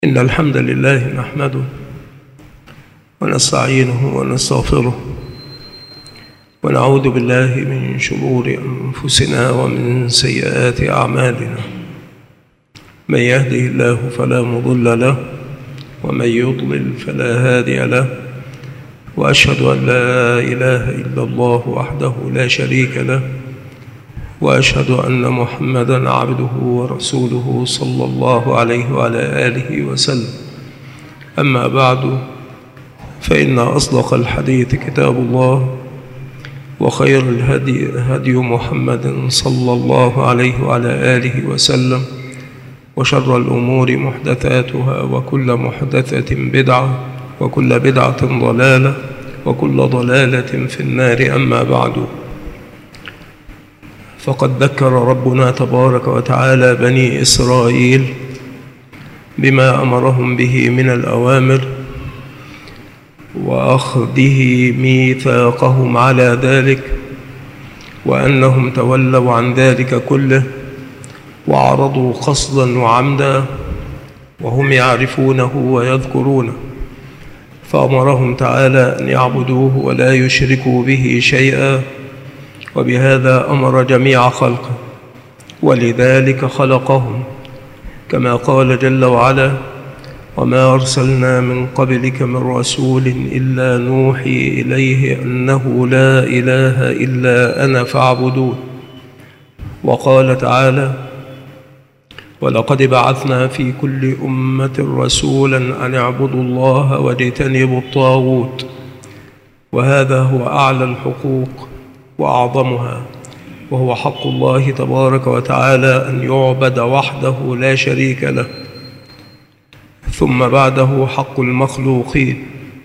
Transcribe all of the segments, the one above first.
إن الحمد لله نحمده ونستعينه ونستغفره ونعوذ بالله من شرور أنفسنا ومن سيئات أعمالنا. من يهده الله فلا مضل له ومن يضلل فلا هادي له، وأشهد أن لا إله إلا الله وحده لا شريك له، وأشهد أن محمدًا عبده ورسوله صلى الله عليه وعلى آله وسلم. أما بعد، فإن أصدق الحديث كتاب الله، وخير الهدي هدي محمد صلى الله عليه وعلى آله وسلم، وشر الأمور محدثاتها، وكل محدثة بدعة، وكل بدعة ضلالة، وكل ضلالة في النار. أما بعد، فقد ذكر ربنا تبارك وتعالى بني إسرائيل بما أمرهم به من الأوامر وأخذه ميثاقهم على ذلك، وأنهم تولوا عن ذلك كله وعرضوا قصدا وعمدا وهم يعرفونه ويذكرونه، فأمرهم تعالى أن يعبدوه ولا يشركوا به شيئا، وبهذا أمر جميع خلقه، ولذلك خلقهم، كما قال جل وعلا: وما أرسلنا من قبلك من رسول إلا نوحي إليه أنه لا إله إلا أنا فاعبدون. وقال تعالى: ولقد بعثنا في كل أمة رسولا أن اعبدوا الله واجتنبوا الطاغوت. وهذا هو أعلى الحقوق وأعظمها، وهو حق الله تبارك وتعالى أن يعبد وحده لا شريك له. ثم بعده حق المخلوقين،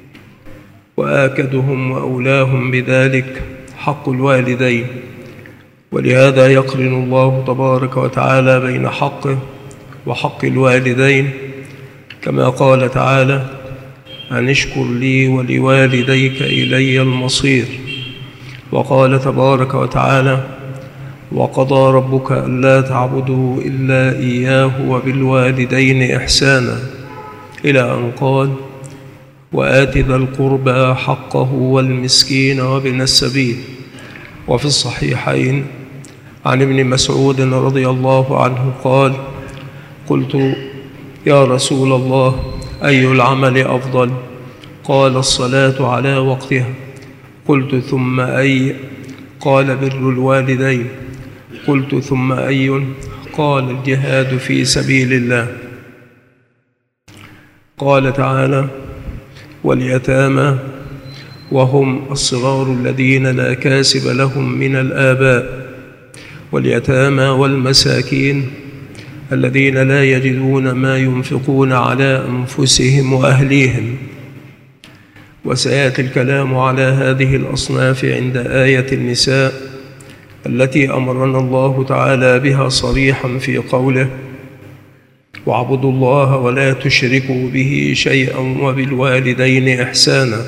وآكدهم وأولاهم بذلك حق الوالدين. ولهذا يقرن الله تبارك وتعالى بين حقه وحق الوالدين، كما قال تعالى: أن اشكر لي ولوالديك إلي المصير. وقال تبارك وتعالى: وقضى ربك ألا تعبدوا إلا إياه وبالوالدين إحسانا، إلى أن قال: وآت ذا القربى حقه والمسكين وابن السبيل. وفي الصحيحين عن ابن مسعود رضي الله عنه قال: قلت: يا رسول الله، أي العمل أفضل؟ قال: الصلاة على وقتها. قلت: ثم أي؟ قال: بر الوالدين. قلت: ثم أي؟ قال: الجهاد في سبيل الله. قال تعالى: واليتامى وهم الصغار الذين لا كاسب لهم من الآباء، واليتامى والمساكين الذين لا يجدون ما ينفقون على أنفسهم وأهليهم. وسيأتي الكلام على هذه الأصناف عند آية النساء التي أمرنا الله تعالى بها صريحا في قوله: واعبدوا الله ولا تشركوا به شيئا وبالوالدين إحسانا.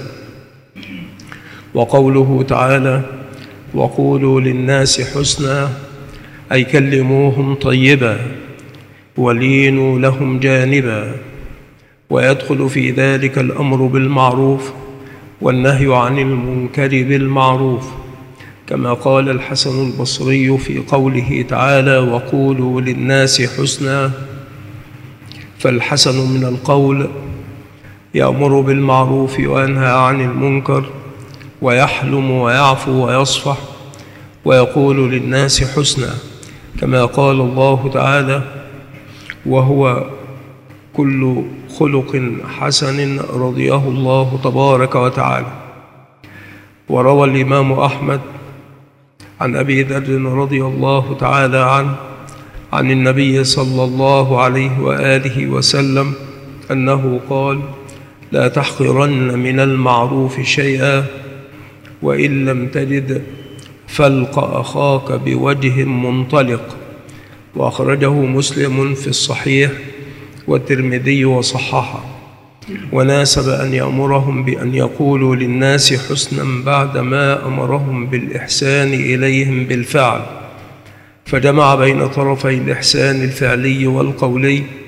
وقوله تعالى: وقولوا للناس حسنا، أي كلموهم طيبا ولينوا لهم جانبا. ويدخل في ذلك الأمر بالمعروف والنهي عن المنكر بالمعروف، كما قال الحسن البصري في قوله تعالى: وقولوا للناس حسنا. فالحسن من القول يأمر بالمعروف وينهى عن المنكر، ويحلم ويعفو ويصفح، ويقول للناس حسنا، كما قال الله تعالى: وهو كل خلق حسن رضيه الله تبارك وتعالى. وروى الإمام أحمد عن أبي ذر رضي الله تعالى عنه عن النبي صلى الله عليه وآله وسلم أنه قال: لا تحقرن من المعروف شيئا، وإن لم تجد فالق أخاك بوجه منطلق. وأخرجه مسلم في الصحيح والترمذي وصححه. وناسب أن يأمرهم بأن يقولوا للناس حسنا بعدما أمرهم بالإحسان إليهم بالفعل، فجمع بين طرفي الإحسان الفعلي والقولي،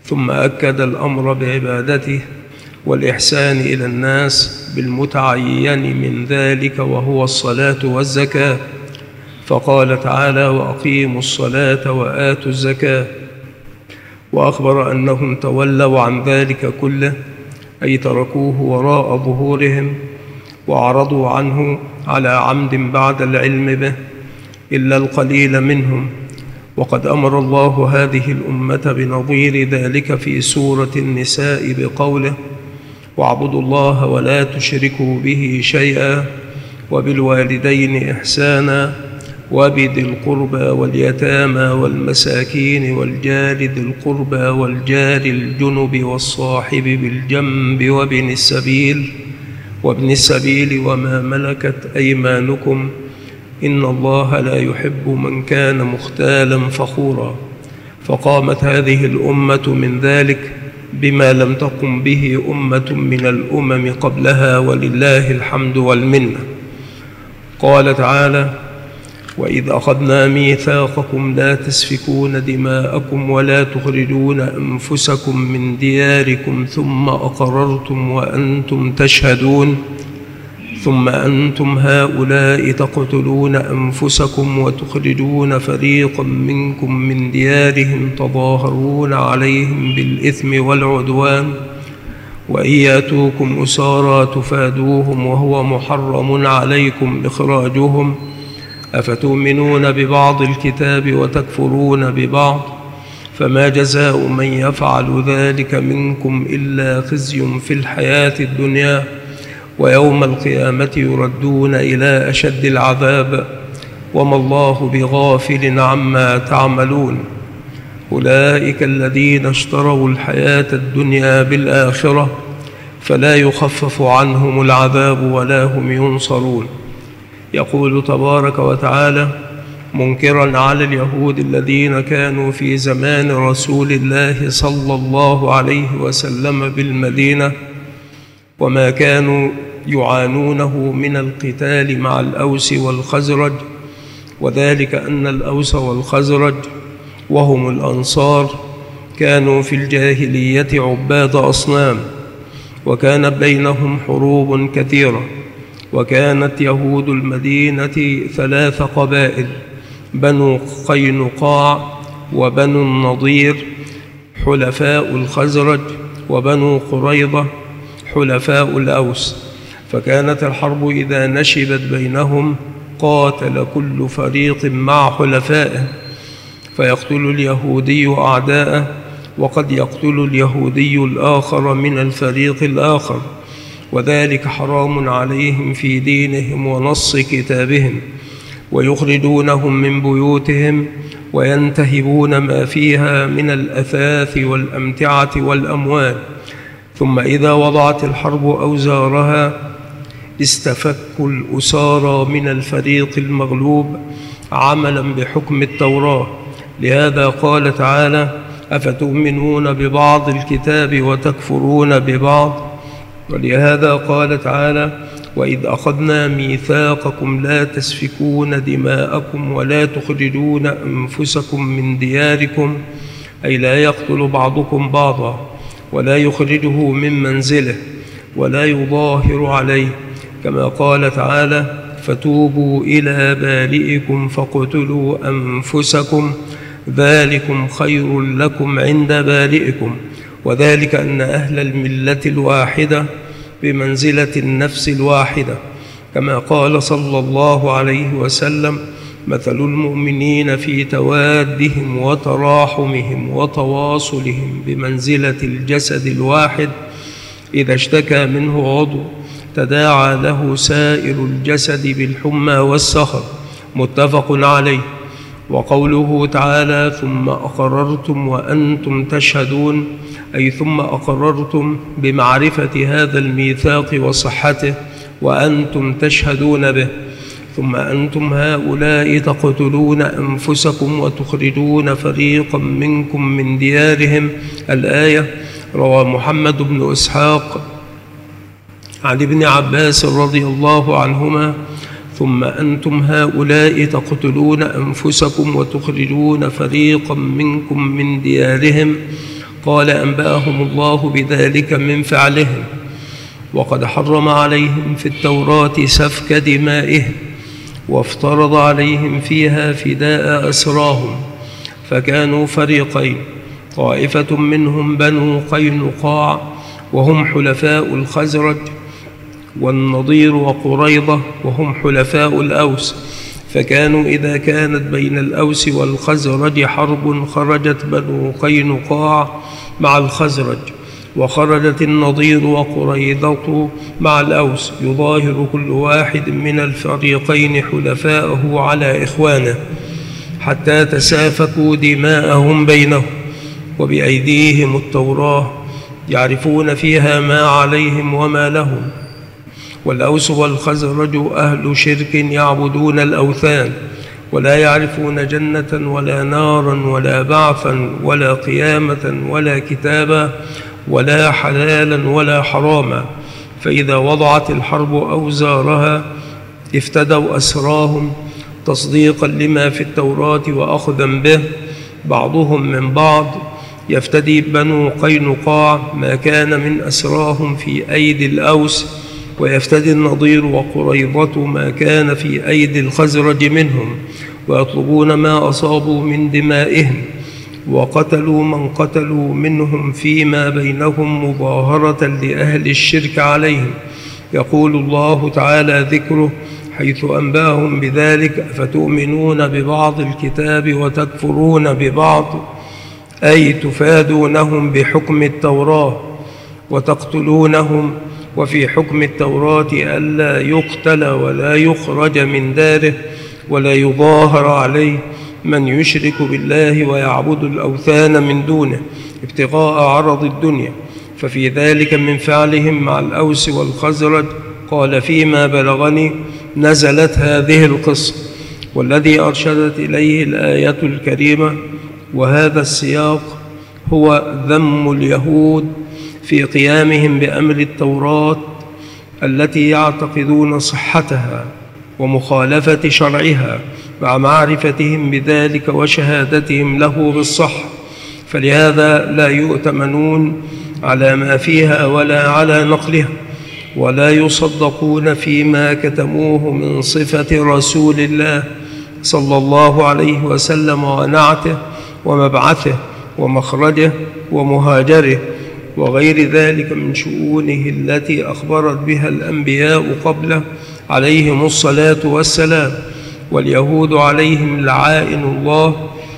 ثم أكد الأمر بعبادته والإحسان إلى الناس بالمتعين من ذلك وهو الصلاة والزكاة، فقال تعالى: وأقيموا الصلاة وآتوا الزكاة. وأخبر أنهم تولوا عن ذلك كله، أي تركوه وراء ظهورهم وأعرضوا عنه على عمد بعد العلم به، إلا القليل منهم. وقد أمر الله هذه الأمة بنظير ذلك في سورة النساء بقوله: واعبدوا الله ولا تشركوا به شيئا وبالوالدين إحسانا وبذي القربى واليتامى والمساكين والجار ذي القربى والجار الجنب والصاحب بالجنب وابن السبيل وما ملكت أيمانكم إن الله لا يحب من كان مختالا فخورا. فقامت هذه الأمة من ذلك بما لم تقم به أمة من الأمم قبلها، ولله الحمد والمنة. قال تعالى: وإذ أخذنا ميثاقكم لا تسفكون دماءكم ولا تخرجون أنفسكم من دياركم ثم أقررتم وأنتم تشهدون، ثم أنتم هؤلاء تقتلون أنفسكم وتخرجون فريقا منكم من ديارهم تظاهرون عليهم بالإثم والعدوان، وإن يأتوكم أسارى تفادوهم وهو محرم عليكم إخراجهم، أفتؤمنون ببعض الكتاب وتكفرون ببعض، فما جزاء من يفعل ذلك منكم إلا خزي في الحياة الدنيا، ويوم القيامة يردون إلى أشد العذاب، وما الله بغافل عما تعملون. أولئك الذين اشتروا الحياة الدنيا بالآخرة فلا يخفف عنهم العذاب ولا هم ينصرون. يقول تبارك وتعالى منكرا على اليهود الذين كانوا في زمان رسول الله صلى الله عليه وسلم بالمدينة، وما كانوا يعانونه من القتال مع الأوس والخزرج، وذلك أن الأوس والخزرج وهم الأنصار كانوا في الجاهلية عباد أصنام، وكانت بينهم حروب كثيرة. وكانت يهود المدينة 3 قبائل: بنو قينقاع وبنو النضير حلفاء الخزرج، وبنو قريظة حلفاء الأوس. فكانت الحرب إذا نشبت بينهم قاتل كل فريق مع حلفائه، فيقتل اليهودي أعداءه، وقد يقتل اليهودي الآخر من الفريق الآخر، وذلك حرام عليهم في دينهم ونص كتابهم، ويخرجونهم من بيوتهم وينتهبون ما فيها من الأثاث والأمتعة والأموال. ثم إذا وضعت الحرب أوزارها استفكوا الأسارى من الفريق المغلوب عملا بحكم التوراة. لهذا قال تعالى: أفتؤمنون ببعض الكتاب وتكفرون ببعض. ولهذا قال تعالى: وإذ أخذنا ميثاقكم لا تسفكون دماءكم ولا تخرجون أنفسكم من دياركم، أي لا يقتل بعضكم بعضا ولا يخرجه من منزله ولا يظاهر عليه، كما قال تعالى: فتوبوا إلى بارئكم فاقتلوا أنفسكم ذلكم خير لكم عند بارئكم، وذلك أن أهل الملة الواحدة بمنزلة النفس الواحدة، كما قال صلى الله عليه وسلم: مثل المؤمنين في توادهم وتراحمهم وتواصلهم بمنزلة الجسد الواحد، إذا اشتكى منه عضو تداعى له سائر الجسد بالحمى والسخر، متفق عليه. وقوله تعالى: ثم أقررتم وأنتم تشهدون، أي ثم أقررتم بمعرفة هذا الميثاق وصحته وأنتم تشهدون به. ثم أنتم هؤلاء تقتلون أنفسكم وتخرجون فريقا منكم من ديارهم. الآية. روى محمد بن إسحاق عن ابن عباس رضي الله عنهما: ثم أنتم هؤلاء تقتلون أنفسكم وتخرجون فريقا منكم من ديارهم، قال أنبأهم الله بذلك من فعلهم، وقد حرم عليهم في التوراة سفك دمائهم، وافترض عليهم فيها فداء أسراهم، فكانوا فريقين، طائفة منهم بنو قينقاع وهم حلفاء الخزرج، والنضير وقريظة وهم حلفاء الأوس، فكانوا إذا كانت بين الأوس والخزرج حرب خرجت بنو قينقاع مع الخزرج، وخرجت النضير وقريظة مع الأوس، يظاهر كل واحد من الفريقين حلفاءه على إخوانه، حتى تسافكوا دماءهم بينهم، وبأيديهم التوراة يعرفون فيها ما عليهم وما لهم. والأوس والخزرج أهل شرك يعبدون الأوثان، ولا يعرفون جنة ولا نارا ولا بعثا ولا قيامة ولا كتابا ولا حلالا ولا حراما، فإذا وضعت الحرب أوزارها افتدوا أسراهم تصديقا لما في التوراة وأخذا به، بعضهم من بعض. يفتدي بنو قينقاع ما كان من أسراهم في أيدي الأوس، ويفتدي النضير وقريظة ما كان في أيدي الخزرج منهم، ويطلبون ما أصابوا من دمائهم، وقتلوا من قتلوا منهم فيما بينهم مظاهرة لأهل الشرك عليهم. يقول الله تعالى ذكره حيث أنباهم بذلك: فتؤمنون ببعض الكتاب وتكفرون ببعض، أي تفادونهم بحكم التوراة وتقتلونهم، وفي حكم التوراة ألا يقتل ولا يخرج من داره ولا يظاهر عليه من يشرك بالله ويعبد الأوثان من دونه ابتغاء عرض الدنيا. ففي ذلك من فعلهم مع الأوس والخزرج قال: فيما بلغني نزلت هذه القصة، والذي أرشدت إليه الآية الكريمة وهذا السياق هو ذم اليهود في قيامهم بأمر التوراة التي يعتقدون صحتها ومخالفة شرعها، مع معرفتهم بذلك وشهادتهم له بالصحة، فلهذا لا يؤتمنون على ما فيها ولا على نقلها، ولا يصدقون فيما كتموه من صفة رسول الله صلى الله عليه وسلم ونعته ومبعثه ومخرجه ومهاجره وغير ذلك من شؤونه التي أخبرت بها الأنبياء قبله عليهم الصلاة والسلام. واليهود عليهم لعائن الله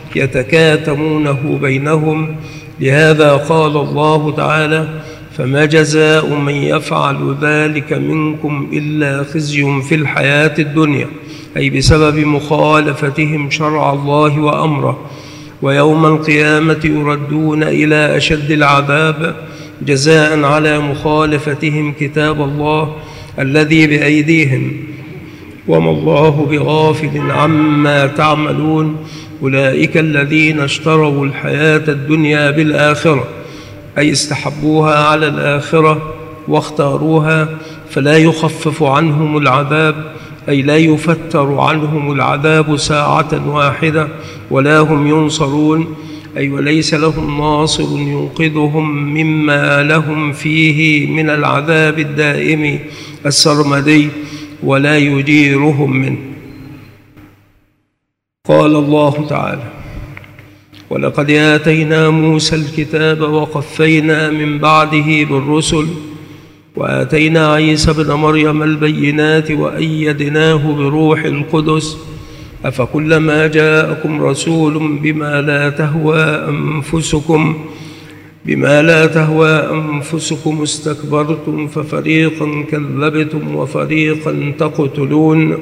يتكاتمونه بينهم، لهذا قال الله تعالى: فما جزاء من يفعل ذلك منكم إلا خزي في الحياة الدنيا، أي بسبب مخالفتهم شرع الله وأمره، ويوم القيامة يردون إلى أشد العذاب جزاء على مخالفتهم كتاب الله الذي بأيديهم، وما الله بغافل عما تعملون. أولئك الذين اشتروا الحياة الدنيا بالآخرة، أي استحبوها على الآخرة واختاروها، فلا يخفف عنهم العذاب، أي لا يفتر عنهم العذاب ساعة واحدة، ولا هم ينصرون، أي وليس لهم ناصر ينقذهم مما لهم فيه من العذاب الدائم السرمدي، ولا يجيرهم منه. قال الله تعالى: ولقد آتينا موسى الكتاب وقفينا من بعده بالرسل، وآتينا عيسى ابن مريم البينات وأيدناه بروح القدس، أفكلما جاءكم رسول بما لا تهوى أنفسكم استكبرتم ففريقا كذبتم وفريقا تقتلون.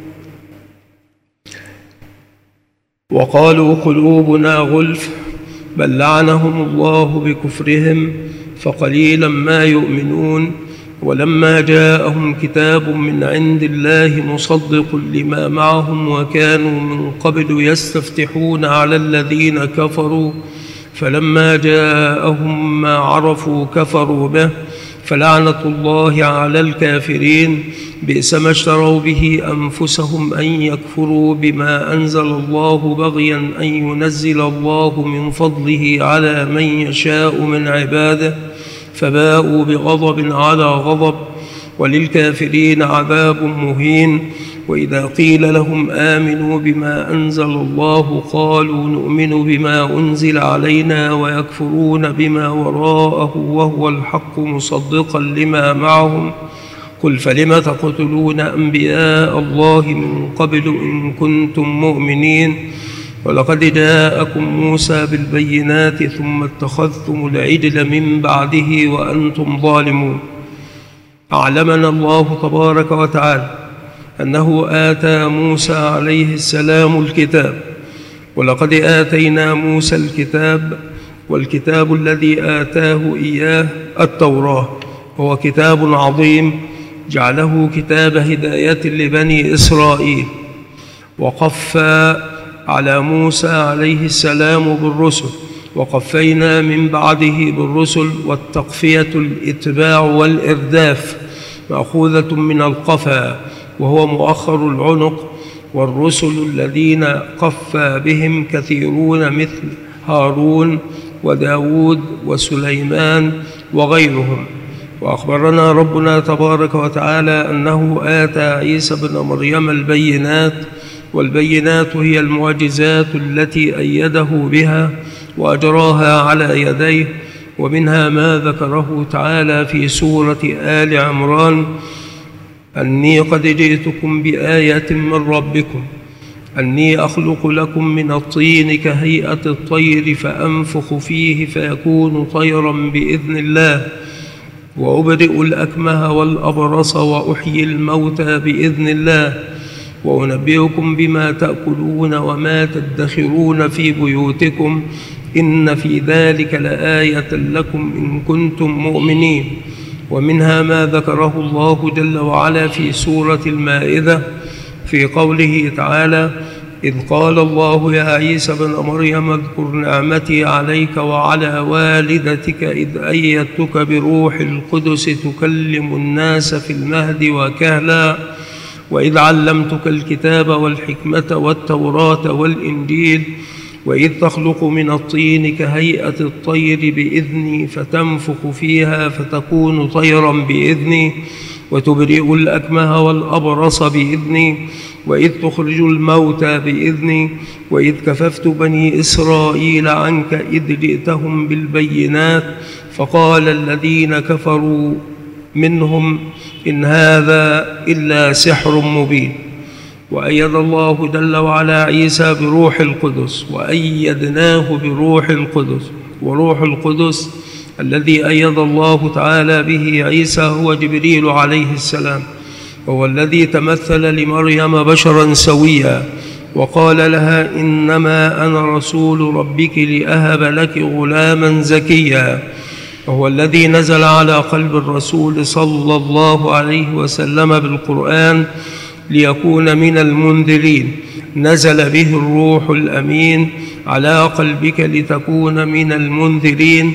وقالوا قلوبنا غلف، بل لعنهم الله بكفرهم فقليلا ما يؤمنون. ولما جاءهم كتاب من عند الله مصدق لما معهم وكانوا من قبل يستفتحون على الذين كفروا، فلما جاءهم ما عرفوا كفروا به، فلعنة الله على الكافرين. بئس ما اشتروا به أنفسهم أن يكفروا بما أنزل الله بغيا أن ينزل الله من فضله على من يشاء من عباده، فباءوا بغضب على غضب، وللكافرين عذاب مهين. وإذا قيل لهم آمنوا بما أنزل الله قالوا نؤمن بما أنزل علينا ويكفرون بما وراءه وهو الحق مصدقا لما معهم. قل فلم تقتلون أنبياء الله من قبل إن كنتم مؤمنين؟ ولقد جاءكم موسى بالبينات ثم اتخذتم العجل من بعده وأنتم ظالمون. أعلمنا الله تبارك وتعالى أنه آتى موسى عليه السلام الكتاب، ولقد آتينا موسى الكتاب، والكتاب الذي آتاه إياه التوراة، وهو كتاب عظيم جعله كتاب هداية لبني إسرائيل. وقفى على موسى عليه السلام بالرسل، وقفينا من بعده بالرسل، والتقفية الإتباع والإرداف مأخوذة من القفا وهو مؤخر العنق. والرسل الذين قفى بهم كثيرون مثل هارون وداود وسليمان وغيرهم. وأخبرنا ربنا تبارك وتعالى أنه آتى عيسى بن مريم البينات، والبينات هي المعجزات التي أيده بها وأجراها على يديه. ومنها ما ذكره تعالى في سورة آل عمران: أني قد جئتكم بآية من ربكم أني أخلق لكم من الطين كهيئة الطير فأنفخ فيه فيكون طيرا بإذن الله، وأبرئ الأكمه والأبرص وأحيي الموتى بإذن الله، وأنبئكم بما تأكلون وما تدخرون في بيوتكم إن في ذلك لآية لكم إن كنتم مؤمنين. ومنها ما ذكره الله جل وعلا في سورة المائدة في قوله تعالى: إذ قال الله يا عيسى بن مريم اذكر نعمتي عليك وعلى والدتك إذ أيدتك بروح القدس تكلم الناس في المهد وكهلا، وإذ علمتك الكتاب والحكمة والتوراة والإنجيل، وإذ تخلق من الطين كهيئة الطير بإذني فتنفخ فيها فتكون طيرا بإذني، وتبرئ الأكمه والأبرص بإذني، وإذ تخرج الموتى بإذني، وإذ كففت بني إسرائيل عنك إذ جئتهم بالبينات فقال الذين كفروا منهم إن هذا إلا سحر مبين. وأيد الله جل وعلا عيسى بروح القدس، وأيدناه بروح القدس. وروح القدس الذي أيد الله تعالى به عيسى هو جبريل عليه السلام، وهو الذي تمثل لمريم بشرا سويا وقال لها إنما أنا رسول ربك لأهب لك غلاما زكيا، وهو الذي نزل على قلب الرسول صلى الله عليه وسلم بالقرآن ليكون من المنذرين، نزل به الروح الأمين على قلبك لتكون من المنذرين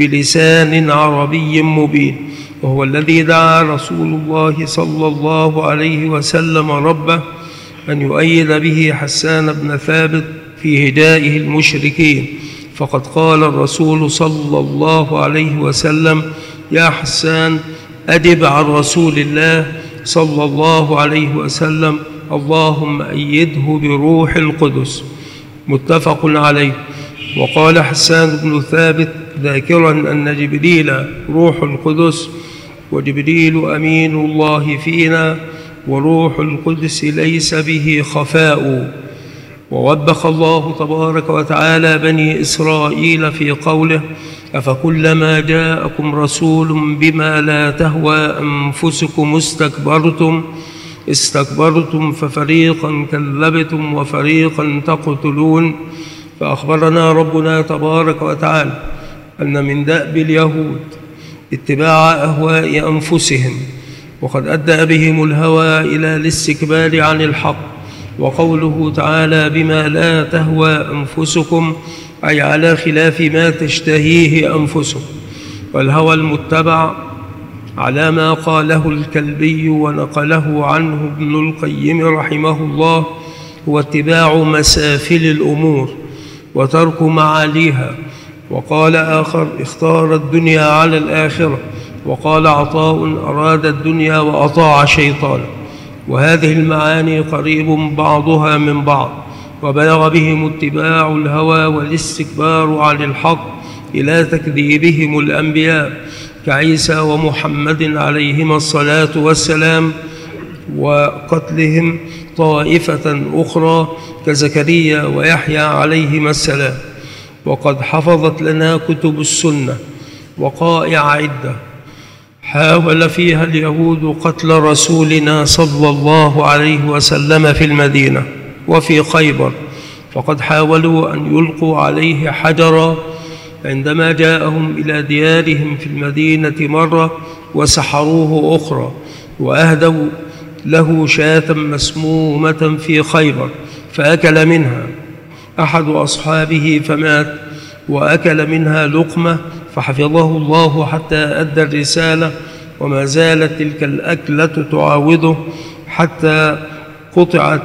بلسان عربي مبين. وهو الذي دعا رسول الله صلى الله عليه وسلم ربه أن يؤيد به حسان بن ثابت في هدائه المشركين، فقد قال الرسول صلى الله عليه وسلم: يا حسان أجب عن رسول الله صلى الله عليه وسلم اللهم أيده بروح القدس. متفق عليه. وقال حسان بن ثابت ذاكرا أن جبريل روح القدس، وجبريل أمين الله فينا، وروح القدس ليس به خفاء. ووبخ الله تبارك وتعالى بني إسرائيل في قوله: أفكلما جاءكم رسول بما لا تهوى أنفسكم استكبرتم ففريقا كذبتم وفريقا تقتلون. فأخبرنا ربنا تبارك وتعالى أن من دأب اليهود اتباع أهواء أنفسهم، وقد أدى بهم الهوى إلى الاستكبار عن الحق. وقوله تعالى بما لا تهوى أنفسكم أي على خلاف ما تشتهيه أنفسهم. والهوى المتبع على ما قاله الكلبي ونقله عنه ابن القيم رحمه الله هو اتباع مسافل الأمور وترك معاليها. وقال آخر: اختار الدنيا على الآخرة. وقال عطاء: أراد الدنيا وأطاع شيطانا. وهذه المعاني قريب بعضها من بعض، وبلغ بهم اتباع الهوى والاستكبار عن الحق إلى تكذيبهم الأنبياء كعيسى ومحمد عليهما الصلاة والسلام، وقتلهم طائفة أخرى كزكريا ويحيى عليهما السلام. وقد حفظت لنا كتب السنة وقائع عدة حاول فيها اليهود قتل رسولنا صلى الله عليه وسلم في المدينة وفي خيبر، فقد حاولوا أن يلقوا عليه حجرا عندما جاءهم إلى ديارهم في المدينة مرة، وسحروه أخرى، وأهدوا له شاة مسمومة في خيبر فأكل منها أحد أصحابه فمات، وأكل منها لقمة فحفظه الله حتى أدى الرسالة، وما زالت تلك الأكلة تعاوضه حتى قطعت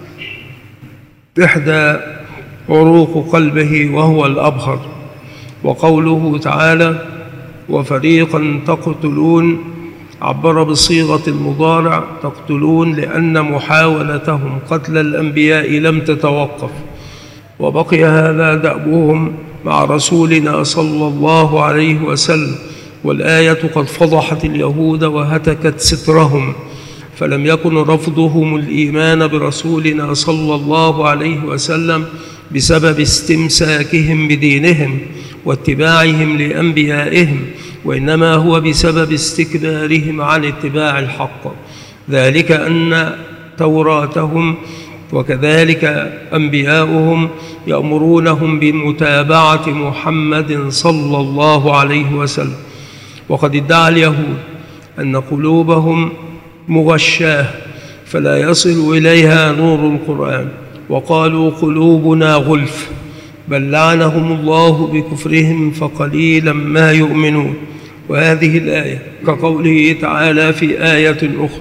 إحدى عروق قلبه وهو الأبهر. وقوله تعالى: وفريقا تقتلون، عبر بصيغة المضارع تقتلون لأن محاولتهم قتل الأنبياء لم تتوقف، وبقي هذا دأبهم مع رسولنا صلى الله عليه وسلم. والآية قد فضحت اليهود وهتكت سترهم، فلم يكن رفضهم الإيمان برسولنا صلى الله عليه وسلم بسبب استمساكهم بدينهم واتباعهم لأنبيائهم، وإنما هو بسبب استكبارهم عن اتباع الحق، ذلك أن توراتهم وكذلك أنبياؤهم يأمرونهم بمتابعة محمد صلى الله عليه وسلم. وقد ادعى اليهود أن قلوبهم مغشاة فلا يصل إليها نور القرآن، وقالوا قلوبنا غلف، بل لعنهم الله بكفرهم فقليلا ما يؤمنون. وهذه الآية كقوله تعالى في آية أخرى: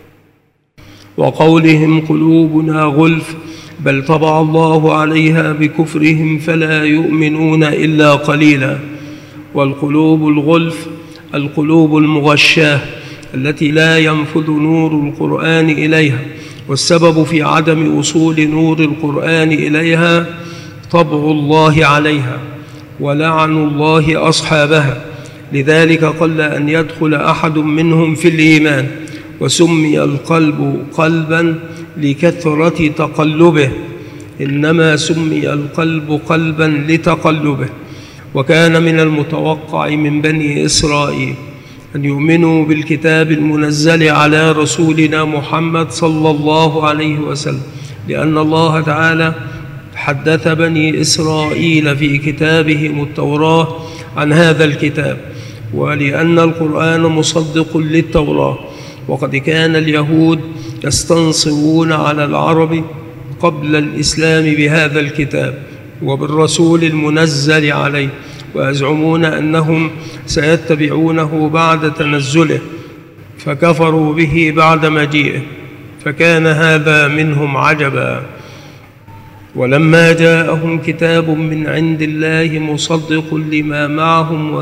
وقولهم قلوبنا غلف بل طبع الله عليها بكفرهم فلا يؤمنون إلا قليلا. والقلوب الغلف القلوب المغشاة التي لا ينفذ نور القرآن إليها، والسبب في عدم وصول نور القرآن إليها طبع الله عليها ولعن الله أصحابها، لذلك قل أن يدخل أحد منهم في الإيمان، وسمي القلب قلبا لكثرة تقلبه، إنما سمي القلب قلبا لتقلبه. وكان من المتوقع من بني إسرائيل أن يؤمنوا بالكتاب المنزل على رسولنا محمد صلى الله عليه وسلم، لأن الله تعالى حدث بني إسرائيل في كتابهم التوراة عن هذا الكتاب، ولأن القرآن مصدق للتوراة. وقد كان اليهود يستنصرون على العرب قبل الإسلام بهذا الكتاب وبالرسول المنزل عليه، ويزعمون أنهم سيتبعونه بعد تنزله، فكفروا به بعد مجيئه، فكان هذا منهم عجبا. ولما جاءهم كتاب من عند الله مصدق لما معهم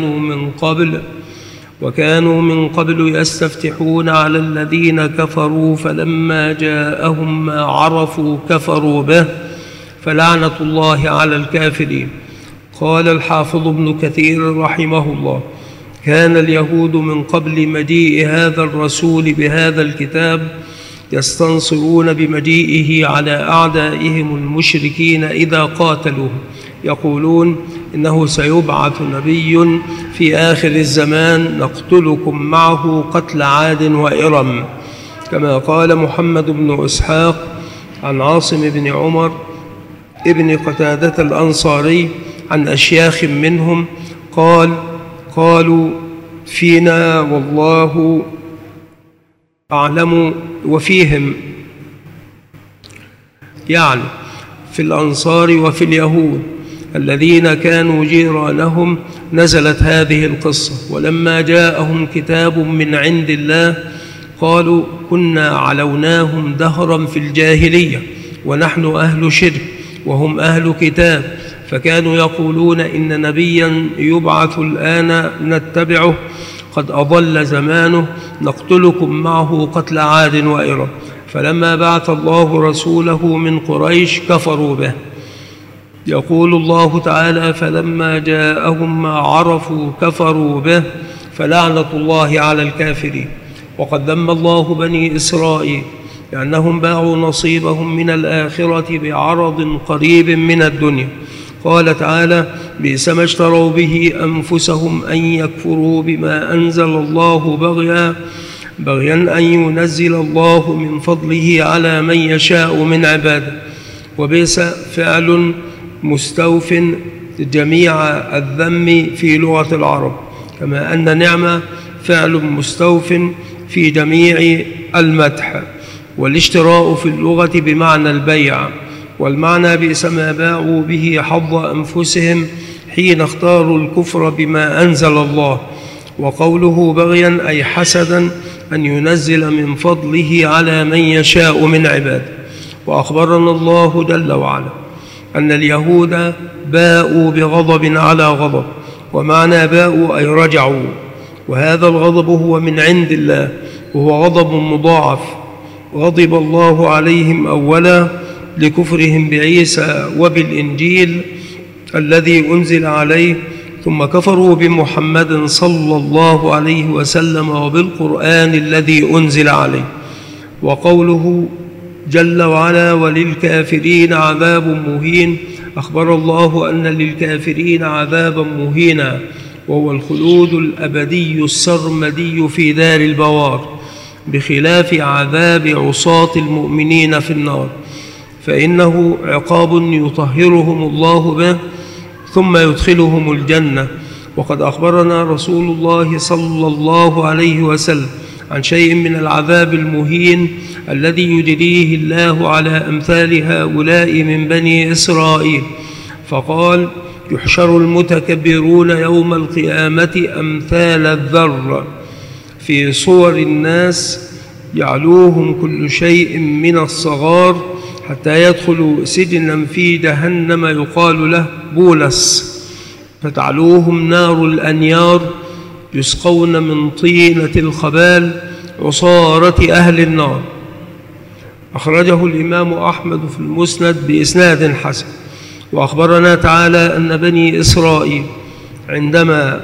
وكانوا من قبل يستفتحون على الذين كفروا، فلما جاءهم ما عرفوا كفروا به، فلعنة الله على الكافرين. قال الحافظ ابن كثير رحمه الله: كان اليهود من قبل مجيء هذا الرسول بهذا الكتاب يستنصرون بمجيئه على أعدائهم المشركين إذا قاتلوه، يقولون إنه سيبعث نبي في آخر الزمان نقتلكم معه قتل عاد وإرم، كما قال محمد بن إسحاق عن عاصم بن عمر ابن قتادة الأنصاري عن أشياخ منهم قالوا فينا والله أعلم، وفيهم يعني في الأنصار وفي اليهود، الذين كانوا جيرانهم نزلت هذه القصة. ولما جاءهم كتاب من عند الله قالوا كنا علوناهم دهرا في الجاهلية ونحن أهل شرك وهم أهل كتاب، فكانوا يقولون إن نبيا يبعث الآن نتبعه، قد أضل زمانه نقتلكم معه قتل عاد وإرم. فلما بعث الله رسوله من قريش كفروا به. يقول الله تعالى فلما جاءهم ما عرفوا كفروا به فلعنة الله على الكافرين. وقد ذم الله بني إسرائيل لأنهم باعوا نصيبهم من الآخرة بعرض قريب من الدنيا. قال تعالى بئس ما اشتروا به أنفسهم أن يكفروا بما أنزل الله بغيا أن ينزل الله من فضله على من يشاء من عباده. وبئس فعل مستوف جميع الذم في لغة العرب، كما أن نعمة فعل مستوف في جميع المدح. والاشتراء في اللغة بمعنى البيع، والمعنى بئس ما باعوا به حظ أنفسهم حين اختاروا الكفر بما أنزل الله. وقوله بغيا أي حسدا أن ينزل من فضله على من يشاء من عباده. وأخبرنا الله جل وعلا أن اليهود باءوا بغضب على غضب، ومعنى باءوا أي رجعوا، وهذا الغضب هو من عند الله وهو غضب مضاعف. غضب الله عليهم أولا لكفرهم بعيسى وبالإنجيل الذي أنزل عليه، ثم كفروا بمحمد صلى الله عليه وسلم وبالقرآن الذي أنزل عليه. وقوله جل وعلا وللكافرين عذاب مهين، أخبر الله أن للكافرين عذابا مهينا وهو الخلود الأبدي السرمدي في دار البوار، بخلاف عذاب عصاة المؤمنين في النار، فإنه عقاب يطهرهم الله به ثم يدخلهم الجنة. وقد أخبرنا رسول الله صلى الله عليه وسلم عن شيء من العذاب المهين الذي يجريه الله على أمثال هؤلاء من بني إسرائيل، فقال يحشر المتكبرون يوم القيامة أمثال الذر في صور الناس، يعلوهم كل شيء من الصغار حتى يدخلوا سجنا في جهنم يقال له بولس، فتعلوهم نار الأنيار، يسقون من طينة الخبال عصارة أهل النار. أخرجه الإمام أحمد في المسند بإسناد حسن. وأخبرنا تعالى أن بني إسرائيل عندما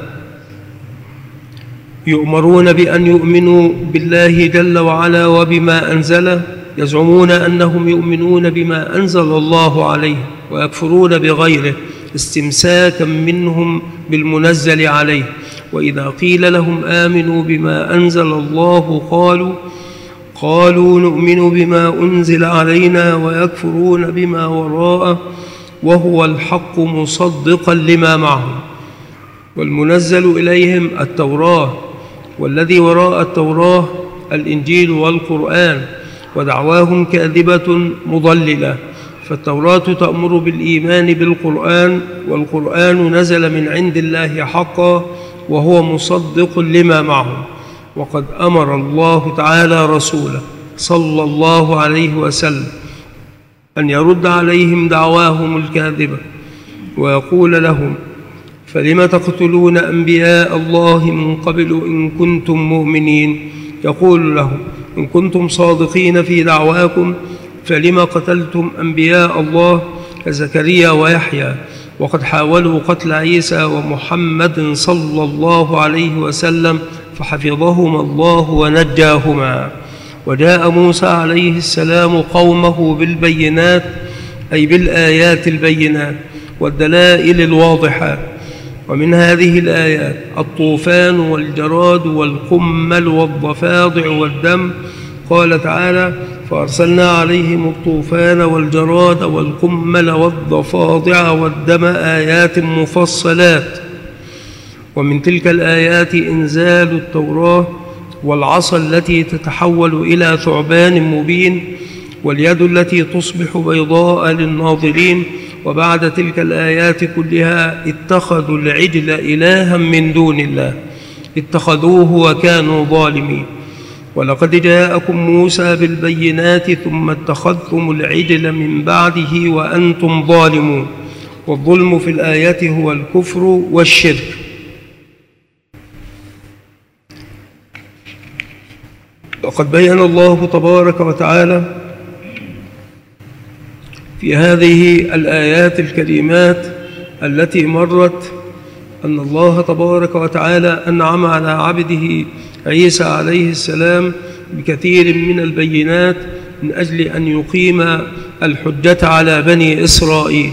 يؤمرون بأن يؤمنوا بالله جل وعلا وبما أنزله يزعمون أنهم يؤمنون بما أنزل الله عليه ويكفرون بغيره استمساكا منهم بالمنزل عليه. وإذا قيل لهم آمنوا بما أنزل الله قالوا نؤمن بما أنزل علينا ويكفرون بما وراءه وهو الحق مصدقا لما معهم. والمنزل إليهم التوراة، والذي وراء التوراة الإنجيل والقرآن، ودعواهم كاذبة مضللة. فالتوراة تأمر بالإيمان بالقرآن، والقرآن نزل من عند الله حقا وهو مصدق لما معهم. وقد أمر الله تعالى رسوله صلى الله عليه وسلم أن يرد عليهم دعواهم الكاذبة ويقول لهم فلم تقتلون أنبياء الله من قبل إن كنتم مؤمنين. يقول لهم إن كنتم صادقين في دعواكم فلم قتلتم أنبياء الله كزكريا ويحيى، وقد حاولوا قتل عيسى ومحمد صلى الله عليه وسلم فحفظهما الله ونجاهما. وجاء موسى عليه السلام قومه بالبينات أي بالآيات البينات والدلائل الواضحات. ومن هذه الآيات الطوفان والجراد والقمل والضفادع والدم. قال تعالى فأرسلنا عليهم الطوفان والجراد والقمل والضفادع والدم آيات مفصلات. ومن تلك الآيات إنزال التوراة، والعصا التي تتحول إلى ثعبان مبين، واليد التي تصبح بيضاء للناظرين، وبعد تلك الآيات كلها اتخذوا العجل إلها من دون الله، اتخذوه وكانوا ظالمين. ولقد جاءكم موسى بالبينات ثم اتخذتم العجل من بعده وأنتم ظالمون. والظلم في الآية هو الكفر والشرك. وقد بين الله تبارك وتعالى في هذه الآيات الكريمات التي مرت أن الله تبارك وتعالى أنعم على عبده عيسى عليه السلام بكثير من البينات من أجل أن يقيم الحجة على بني إسرائيل.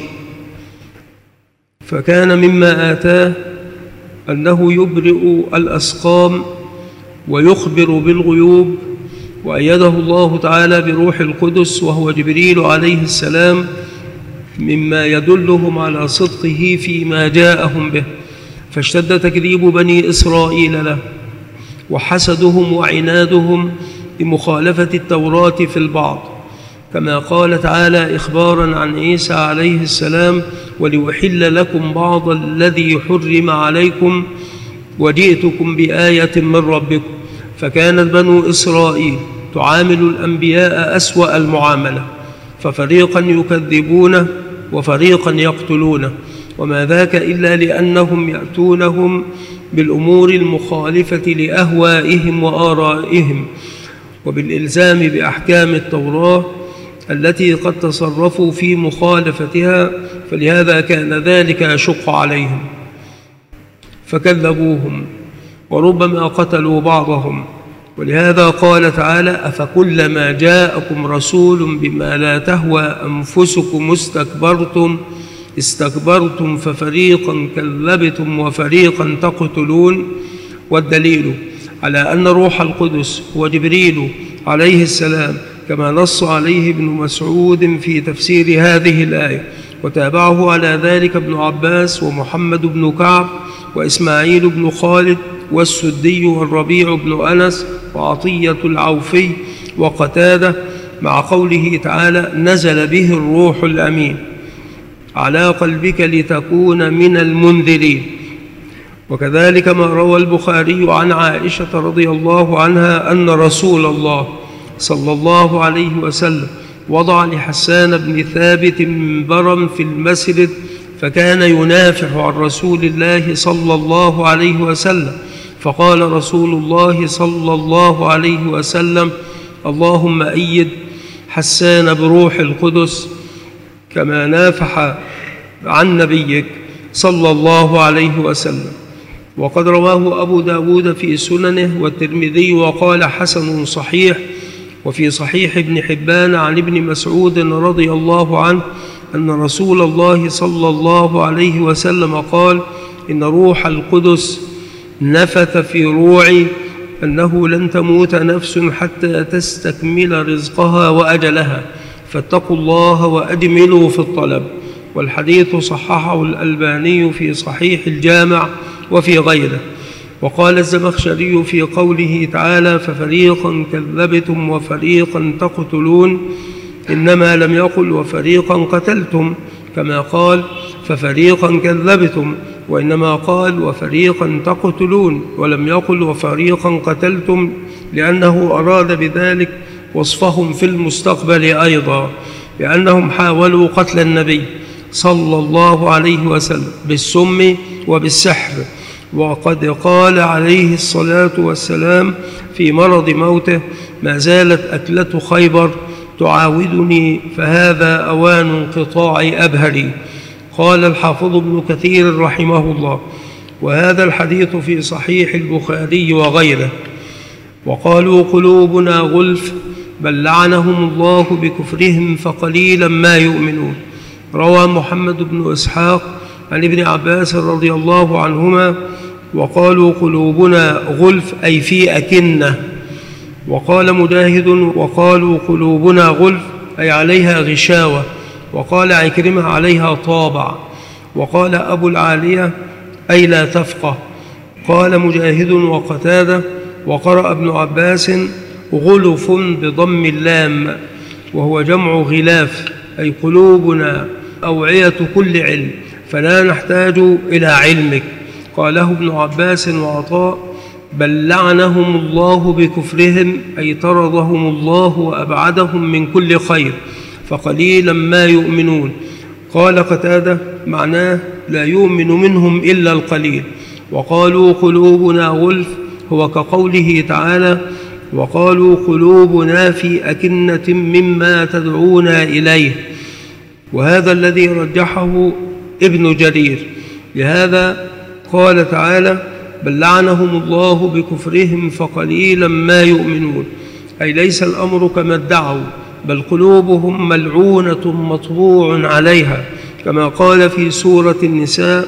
فكان مما آتاه أنه يبرئ الأسقام ويخبر بالغيوب، وأيده الله تعالى بروح القدس وهو جبريل عليه السلام، مما يدلهم على صدقه فيما جاءهم به. فاشتد تكذيب بني إسرائيل له وحسدهم وعنادهم بمخالفة التوراة في البعض، كما قال تعالى إخباراً عن عيسى عليه السلام: ولأحل لكم بعض الذي حرم عليكم وجئتكم بآية من ربكم. فكانت بنو إسرائيل تعامل الأنبياء أسوأ المعاملة، ففريقاً يكذبونه وفريقاً يقتلونه، وما ذاك إلا لأنهم يأتونهم بالأمور المخالفة لأهوائهم وآرائهم وبالإلزام بأحكام التوراة التي قد تصرفوا في مخالفتها، فلهذا كان ذلك يشق عليهم فكذبوهم وربما قتلوا بعضهم. ولهذا قال تعالى: أفكلما جاءكم رسول بما لا تهوى أنفسكم استكبرتم ففريقا كذبتم وفريقا تقتلون. والدليل على أن روح القدس هو جبريل عليه السلام، كما نص عليه ابن مسعود في تفسير هذه الآية، وتابعه على ذلك ابن عباس ومحمد بن كعب وإسماعيل بن خالد والسدي والربيع بن أنس وعطية العوفي وقتادة، مع قوله تعالى: نزل به الروح الأمين على قلبك لتكون من المنذرين. وكذلك ما روى البخاري عن عائشة رضي الله عنها أن رسول الله صلى الله عليه وسلم وضع لحسان بن ثابت منبرا في المسجد، فكان ينافح عن رسول الله صلى الله عليه وسلم، فقال رسول الله صلى الله عليه وسلم: اللهم أيد حسان بروح القدس كما نافح عن نبيك صلى الله عليه وسلم. وقد رواه أبو داود في سننه والترمذي وقال: حسن صحيح. وفي صحيح ابن حبان عن ابن مسعود رضي الله عنه أن رسول الله صلى الله عليه وسلم قال: إن روح القدس نفث في روعي أنه لن تموت نفس حتى تستكمل رزقها وأجلها، فاتقوا الله وأجملوا في الطلب. والحديث صححه الألباني في صحيح الجامع وفي غيره. وقال الزمخشري في قوله تعالى: ففريقا كذبتم وفريقا تقتلون، إنما لم يقل وفريقا قتلتم كما قال ففريقا كذبتم، وإنما قال وفريقا تقتلون ولم يقل وفريقا قتلتم، لأنه أراد بذلك وصفهم في المستقبل أيضا، لأنهم حاولوا قتل النبي صلى الله عليه وسلم بالسم وبالسحر. وقد قال عليه الصلاة والسلام في مرض موته: ما زالت أكلة خيبر تعاودني فهذا أوان انقطاع أبهري. قال الحافظ ابن كثير رحمه الله: وهذا الحديث في صحيح البخاري وغيره. وقالوا قلوبنا غلف، بل لعنهم الله بكفرهم فقليلا ما يؤمنون. روى محمد بن إسحاق عن ابن عباس رضي الله عنهما: وقالوا قلوبنا غلف أي في أكنة. وقال مجاهد: وقالوا قلوبنا غلف أي عليها غشاوة. وقال عكرمة: عليها طابع. وقال أبو العالية: أي لا تفقه. قال مجاهد وقتادة: وقرأ ابن عباس: غلف بضم اللام، وهو جمع غلاف، أي قلوبنا أوعية كل علم، فلا نحتاج إلى علمك. قاله ابن عباس وعطاء: بل لعنهم الله بكفرهم، أي طردهم الله وأبعدهم من كل خير، فقليلا ما يؤمنون. قال قتادة: معناه لا يؤمن منهم إلا القليل. وقالوا قلوبنا غلف، هو كقوله تعالى: وقالوا قلوبنا في أكنة مما تدعونا إليه، وهذا الذي رجحه ابن جرير. لهذا قال تعالى: بل لعنهم الله بكفرهم فقليلا ما يؤمنون، أي ليس الأمر كما ادعوا، بل قلوبهم ملعونة مطبوع عليها، كما قال في سورة النساء: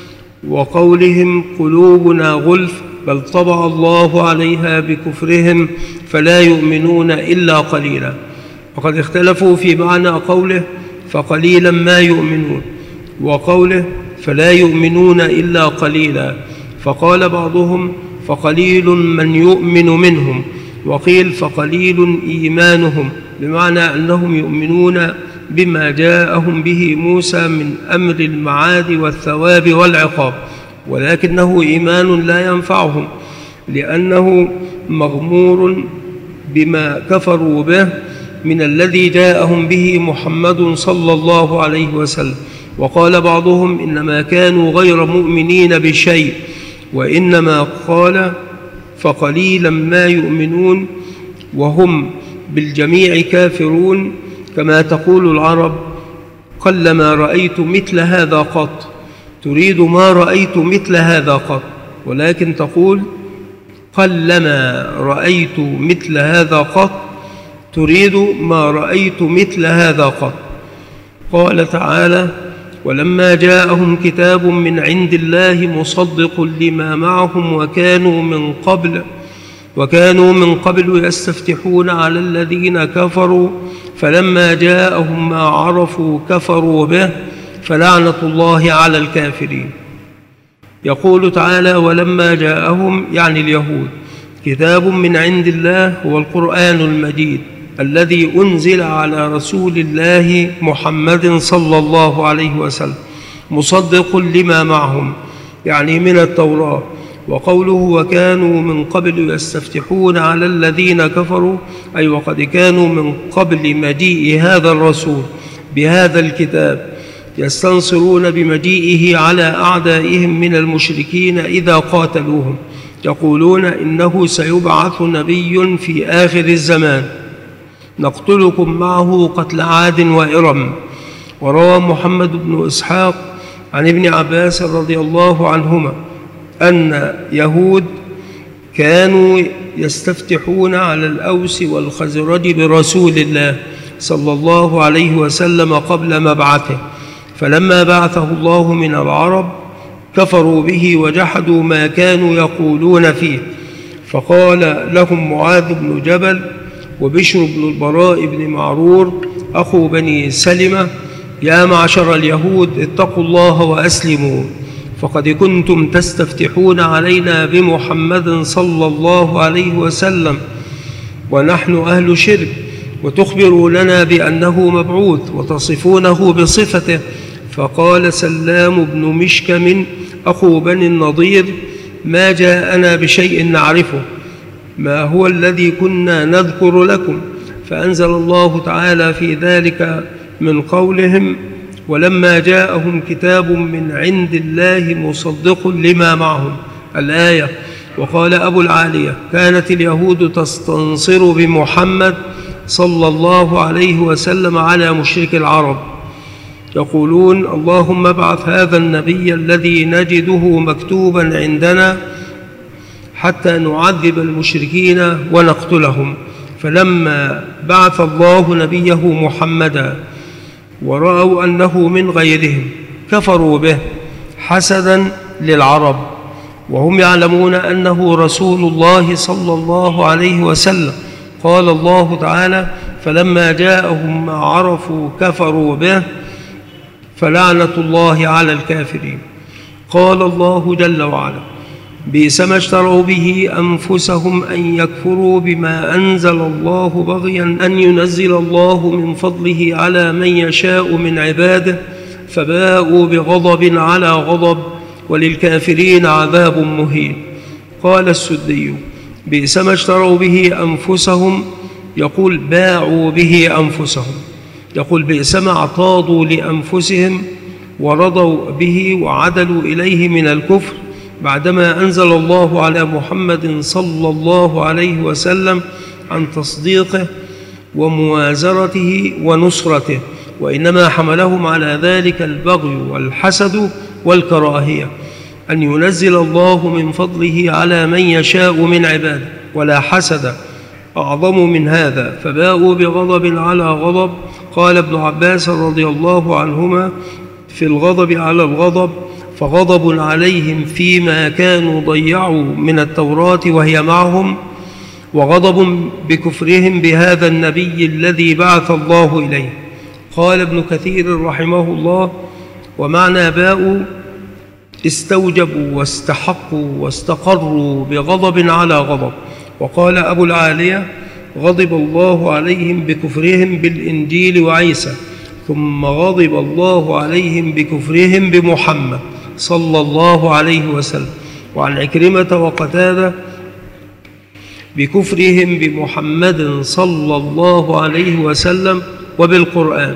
وقولهم قلوبنا غلف بل طبع الله عليها بكفرهم فلا يؤمنون إلا قليلا. وقد اختلفوا في معنى قوله فقليلا ما يؤمنون وقوله فلا يؤمنون إلا قليلا، فقال بعضهم: فقليل من يؤمن منهم، وقيل فقليل إيمانهم، بمعنى أنهم يؤمنون بما جاءهم به موسى من أمر المعاد والثواب والعقاب، ولكنه إيمان لا ينفعهم، لأنه مغمور بما كفروا به من الذي جاءهم به محمد صلى الله عليه وسلم. وقال بعضهم: إنما كانوا غير مؤمنين بشيء، وإنما قال فقليلا ما يؤمنون وهم بالجميع كافرون، كما تقول العرب: قلما رأيت مثل هذا قط، تريد ما رأيت مثل هذا قط، ولكن تقول قلما رأيت مثل هذا قط، تريد ما رأيت مثل هذا قط. قال تعالى: ولما جاءهم كتاب من عند الله مصدق لما معهم وكانوا من قبل يستفتحون على الذين كفروا فلما جاءهم ما عرفوا كفروا به فلعنة الله على الكافرين. يقول تعالى: ولما جاءهم، يعني اليهود، كتاب من عند الله هو القرآن المجيد الذي أنزل على رسول الله محمد صلى الله عليه وسلم مصدق لما معهم، يعني من التوراة. وقوله وكانوا من قبل يستفتحون على الذين كفروا، أي وقد كانوا من قبل مجيء هذا الرسول بهذا الكتاب يستنصرون بمجيئه على أعدائهم من المشركين إذا قاتلوهم، يقولون: إنه سيبعث نبي في آخر الزمان نقتلكم معه قتل عاد وإرم. وروى محمد بن إسحاق عن ابن عباس رضي الله عنهما أن يهود كانوا يستفتحون على الأوس والخزرج برسول الله صلى الله عليه وسلم قبل مبعثه، فلما بعثه الله من العرب كفروا به وجحدوا ما كانوا يقولون فيه، فقال لهم معاذ بن جبل وبشر بن البراء بن معرور أخو بني سلمة: يا معشر اليهود اتقوا الله وأسلموا، فقد كنتم تستفتحون علينا بمحمد صلى الله عليه وسلم ونحن أهل شرك، وتخبروا لنا بأنه مبعوث وتصفونه بصفته. فقال سلام بن مشكم أخو بني النضير: ما جاءنا بشيء نعرفه، ما هو الذي كنا نذكر لكم. فأنزل الله تعالى في ذلك من قولهم: ولما جاءهم كتاب من عند الله مصدق لما معهم، الآية. وقال أبو العالية: كانت اليهود تستنصر بمحمد صلى الله عليه وسلم على مشرك العرب، يقولون: اللهم ابعث هذا النبي الذي نجده مكتوبا عندنا حتى نعذب المشركين ونقتلهم. فلما بعث الله نبيه محمدا ورأوا أنه من غيرهم كفروا به حسدا للعرب، وهم يعلمون أنه رسول الله صلى الله عليه وسلم. قال الله تعالى: فلما جاءهم ما عرفوا كفروا به فلعنة الله على الكافرين. قال الله جل وعلا: بئس ما اشتروا به أنفسهم أن يكفروا بما أنزل الله بغيا أن ينزل الله من فضله على من يشاء من عباده، فباءوا بغضب على غضب وللكافرين عذاب مهين. قال السدي: بئس ما اشتروا به أنفسهم، يقول باعوا به أنفسهم، يقول بئس ما اعتاضوا لأنفسهم ورضوا به وعدلوا إليه من الكفر بعدما أنزل الله على محمد صلى الله عليه وسلم عن تصديقه وموازرته ونصرته، وإنما حملهم على ذلك البغي والحسد والكراهية، أن ينزل الله من فضله على من يشاء من عباده، ولا حسد أعظم من هذا، فباءوا بغضب على غضب. قال ابن عباس رضي الله عنهما: في الغضب على الغضب، فغضب عليهم فيما كانوا ضيعوا من التوراة وهي معهم، وغضب بكفرهم بهذا النبي الذي بعث الله إليه. قال ابن كثير رحمه الله: ومعنى باءوا استوجبوا واستحقوا واستقروا بغضب على غضب. وقال أبو العالية: غضب الله عليهم بكفرهم بالإنجيل وعيسى، ثم غضب الله عليهم بكفرهم بمحمد صلى الله عليه وسلم. وعن عكرمة وقتادة: بكفرهم بمحمد صلى الله عليه وسلم وبالقرآن.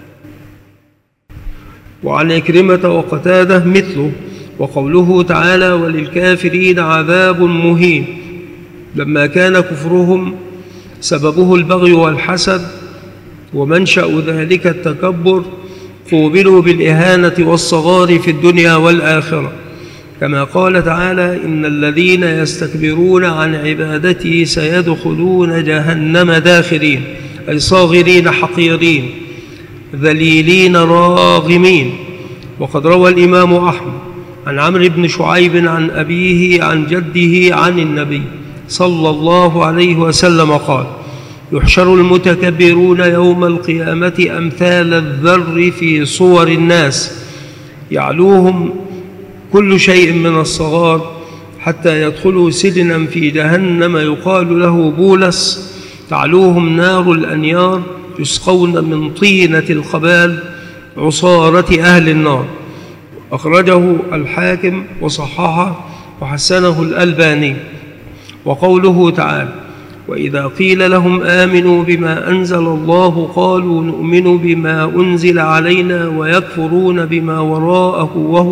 وعن عكرمة وقتادة مثله. وقوله تعالى: وللكافرين عذاب مهين، لما كان كفرهم سببه البغي والحسد ومنشأ ذلك التكبر، قوبلوا بالإهانة والصغار في الدنيا والآخرة، كما قال تعالى: إن الذين يستكبرون عن عبادتي سيدخلون جهنم داخرين، أي صاغرين حقيرين ذليلين راغمين. وقد روى الإمام أحمد عن عمرو بن شعيب عن أبيه عن جده عن النبي صلى الله عليه وسلم قال: يحشر المتكبرون يوم القيامة أمثال الذر في صور الناس، يعلوهم كل شيء من الصغار حتى يدخلوا سجنا في جهنم يقال له بولس، تعلوهم نار الأنيار، يسقون من طينة الخبال عصارة أهل النار. أخرجه الحاكم وصححه وحسنه الألباني. وقوله تعالى: وإذا قيل لهم آمنوا بما أنزل الله قالوا نؤمن بما أنزل علينا ويكفرون بما وراءه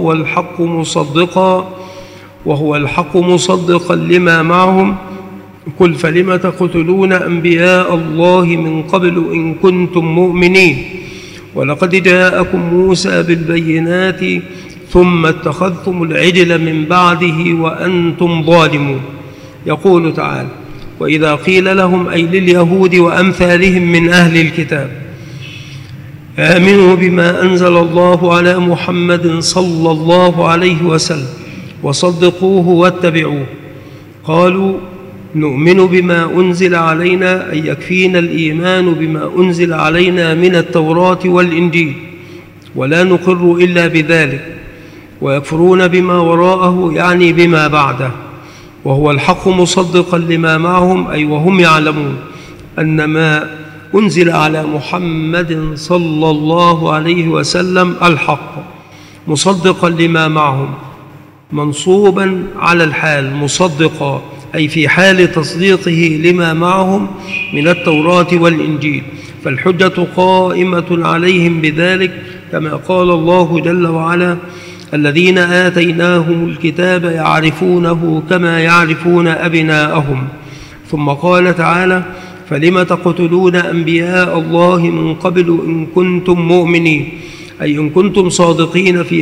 وهو الحق مصدقا لما معهم، قل فلم تقتلون أنبياء الله من قبل إن كنتم مؤمنين، ولقد جاءكم موسى بالبينات ثم اتخذتم العجل من بعده وأنتم ظالمون. يقول تعالى: وإذا قيل لهم، أي لليهود وأمثالهم من أهل الكتاب، آمنوا بما أنزل الله على محمد صلى الله عليه وسلم وصدقوه واتبعوه، قالوا نؤمن بما أنزل علينا، أي يكفينا الإيمان بما أنزل علينا من التوراة والإنجيل، ولا نقر إلا بذلك، ويكفرون بما وراءه، يعني بما بعده، وهو الحق مصدقا لما معهم، أي وهم يعلمون أن ما أنزل على محمد صلى الله عليه وسلم الحق مصدقا لما معهم، منصوبا على الحال، مصدقا أي في حال تصديقه لما معهم من التوراة والإنجيل، فالحجة قائمة عليهم بذلك، كما قال الله جل وعلا: الذين آتيناهم الكتاب يعرفونه كما يعرفون أبناءهم. ثم قال تعالى: فلم تقتلون أنبياء الله من قبل إن كنتم مؤمنين، أي إن كنتم صادقين في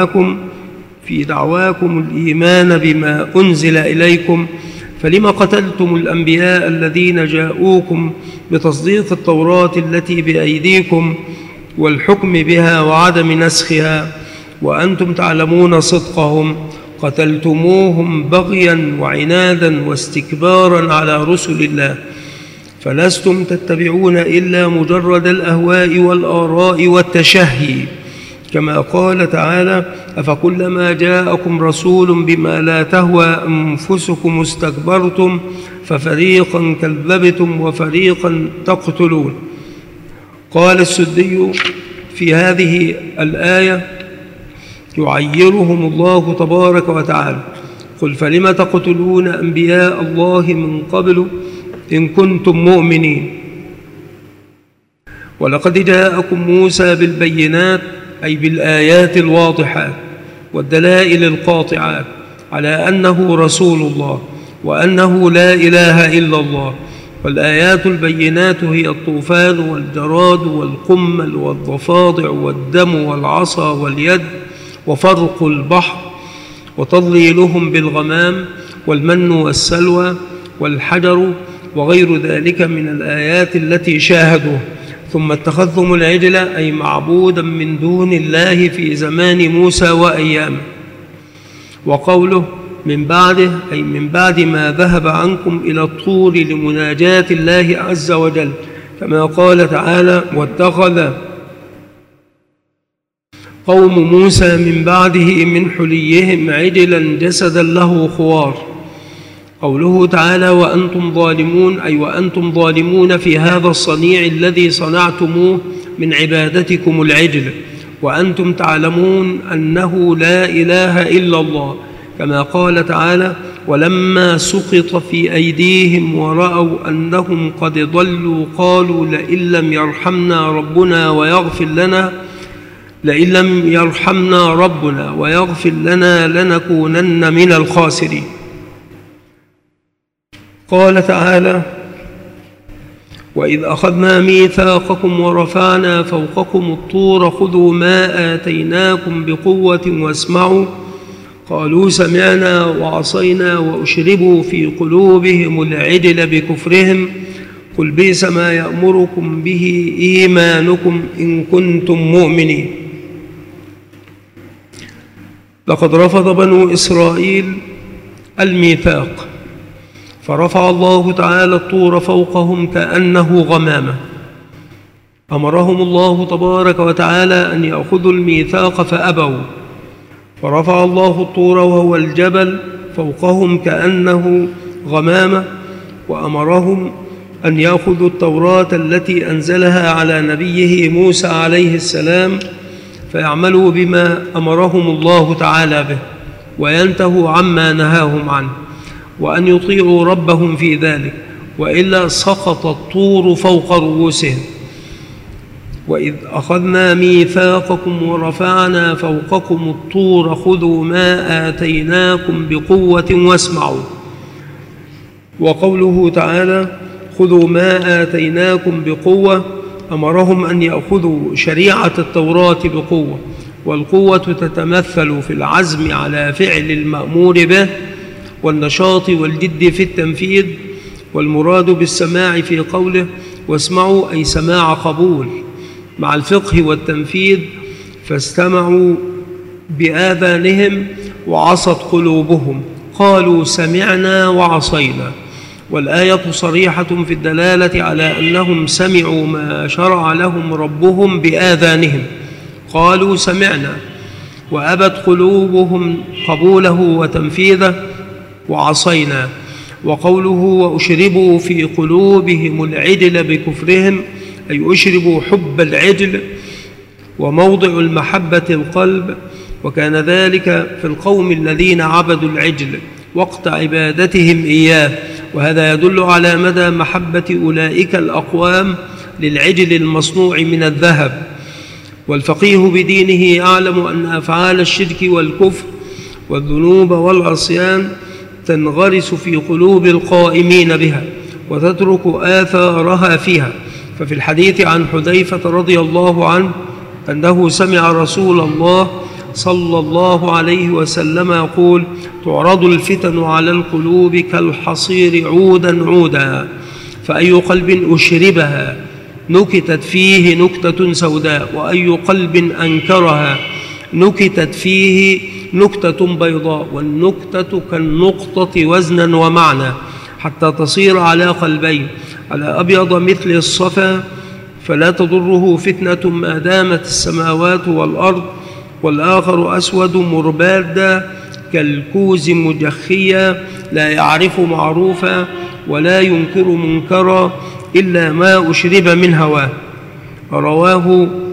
دعواكم الإيمان بما أنزل إليكم، فلم قتلتم الأنبياء الذين جاءوكم بتصديق التوراة التي بأيديكم والحكم بها وعدم نسخها، وأنتم تعلمون صدقهم، قتلتموهم بغيا وعنادا واستكبارا على رسل الله، فلستم تتبعون إلا مجرد الأهواء والآراء والتشهي، كما قال تعالى: أفكلما جاءكم رسول بما لا تهوى أنفسكم استكبرتم ففريقا كذبتم وفريقا تقتلون. قال السدي: في هذه الآية يعيرهم الله تبارك وتعالى: قل فلم تقتلون أنبياء الله من قبل إن كنتم مؤمنين. ولقد جاءكم موسى بالبينات، أي بالآيات الواضحات والدلائل القاطعات على أنه رسول الله وأنه لا إله إلا الله. والآيات البينات هي الطوفان والجراد والقمل والضفادع والدم والعصا واليد وفرق البحر وتضليلهم بالغمام والمن والسلوى والحجر وغير ذلك من الآيات التي شاهدوه. ثم اتخذتم العجل، أي معبودا من دون الله في زمان موسى وأيامه. وقوله من بعده، أي من بعد ما ذهب عنكم إلى الطور لمناجاة الله عز وجل، كما قال تعالى: واتخذ قوم موسى من بعده من حليهم عجلا جسدا له خوار. قوله تعالى: وأنتم ظالمون، أي وأنتم ظالمون في هذا الصنيع الذي صنعتموه من عبادتكم العجل، وأنتم تعلمون أنه لا إله إلا الله، كما قال تعالى: ولما سقط في أيديهم ورأوا أنهم قد ضلوا قالوا لئن لم يرحمنا ربنا ويغفر لنا لنكونن من الخاسرين. قال تعالى: وإذ أخذنا ميثاقكم ورفعنا فوقكم الطور خذوا ما آتيناكم بقوة واسمعوا. قالوا سمعنا وعصينا وأشربوا في قلوبهم العجل بكفرهم. قل بئس ما يأمركم به إيمانكم إن كنتم مؤمنين. لقد رفض بنو إسرائيل الميثاق، فرفع الله تعالى الطور فوقهم كأنه غمامة. أمرهم الله تبارك وتعالى أن يأخذوا الميثاق فأبوا، فرفع الله الطور وهو الجبل فوقهم كأنه غمامة، وأمرهم أن يأخذوا التوراة التي أنزلها على نبيه موسى عليه السلام فيعملوا بما أمرهم الله تعالى به وينتهوا عما نهاهم عنه، وأن يطيعوا ربهم في ذلك، وإلا سقط الطور فوق رؤوسهم. وإذ أخذنا ميثاقكم ورفعنا فوقكم الطور خذوا ما آتيناكم بقوة واسمعوا. وقوله تعالى: خذوا ما آتيناكم بقوة، أمرهم أن يأخذوا شريعة التوراة بقوة، والقوة تتمثل في العزم على فعل المأمور به والنشاط والجد في التنفيذ. والمراد بالسماع في قوله واسمعوا أي سماع قبول مع الفقه والتنفيذ، فاستمعوا بآذانهم وعصت قلوبهم، قالوا سمعنا وعصينا. والآية صريحة في الدلالة على أنهم سمعوا ما شرع لهم ربهم بآذانهم، قالوا سمعنا، وأبت قلوبهم قبوله وتنفيذه، وعصينا. وقوله وأشربوا في قلوبهم العجل بكفرهم، أي أشربوا حب العجل، وموضع المحبة القلب، وكان ذلك في القوم الذين عبدوا العجل وقت عبادتهم إياه. وهذا يدل على مدى محبة أولئك الأقوام للعجل المصنوع من الذهب. والفقيه بدينه يعلم أن أفعال الشرك والكفر والذنوب والعصيان تنغرس في قلوب القائمين بها وتترك آثارها فيها. ففي الحديث عن حذيفة رضي الله عنه أنه سمع رسول الله صلى الله عليه وسلم يقول: تعرض الفتن على القلوب كالحصير عودا عودا، فأي قلب أشربها نكتت فيه نكتة سوداء، وأي قلب أنكرها نكتت فيه نكتة بيضاء، والنكتة كالنقطة وزنا ومعنى، حتى تصير على قلبين، على أبيض مثل الصفا فلا تضره فتنة ما دامت السماوات والأرض، والآخر أسود مربادا كالكوز مجخيا لا يعرف معروفا ولا ينكر منكرا إلا ما أشرب من هواه. رواه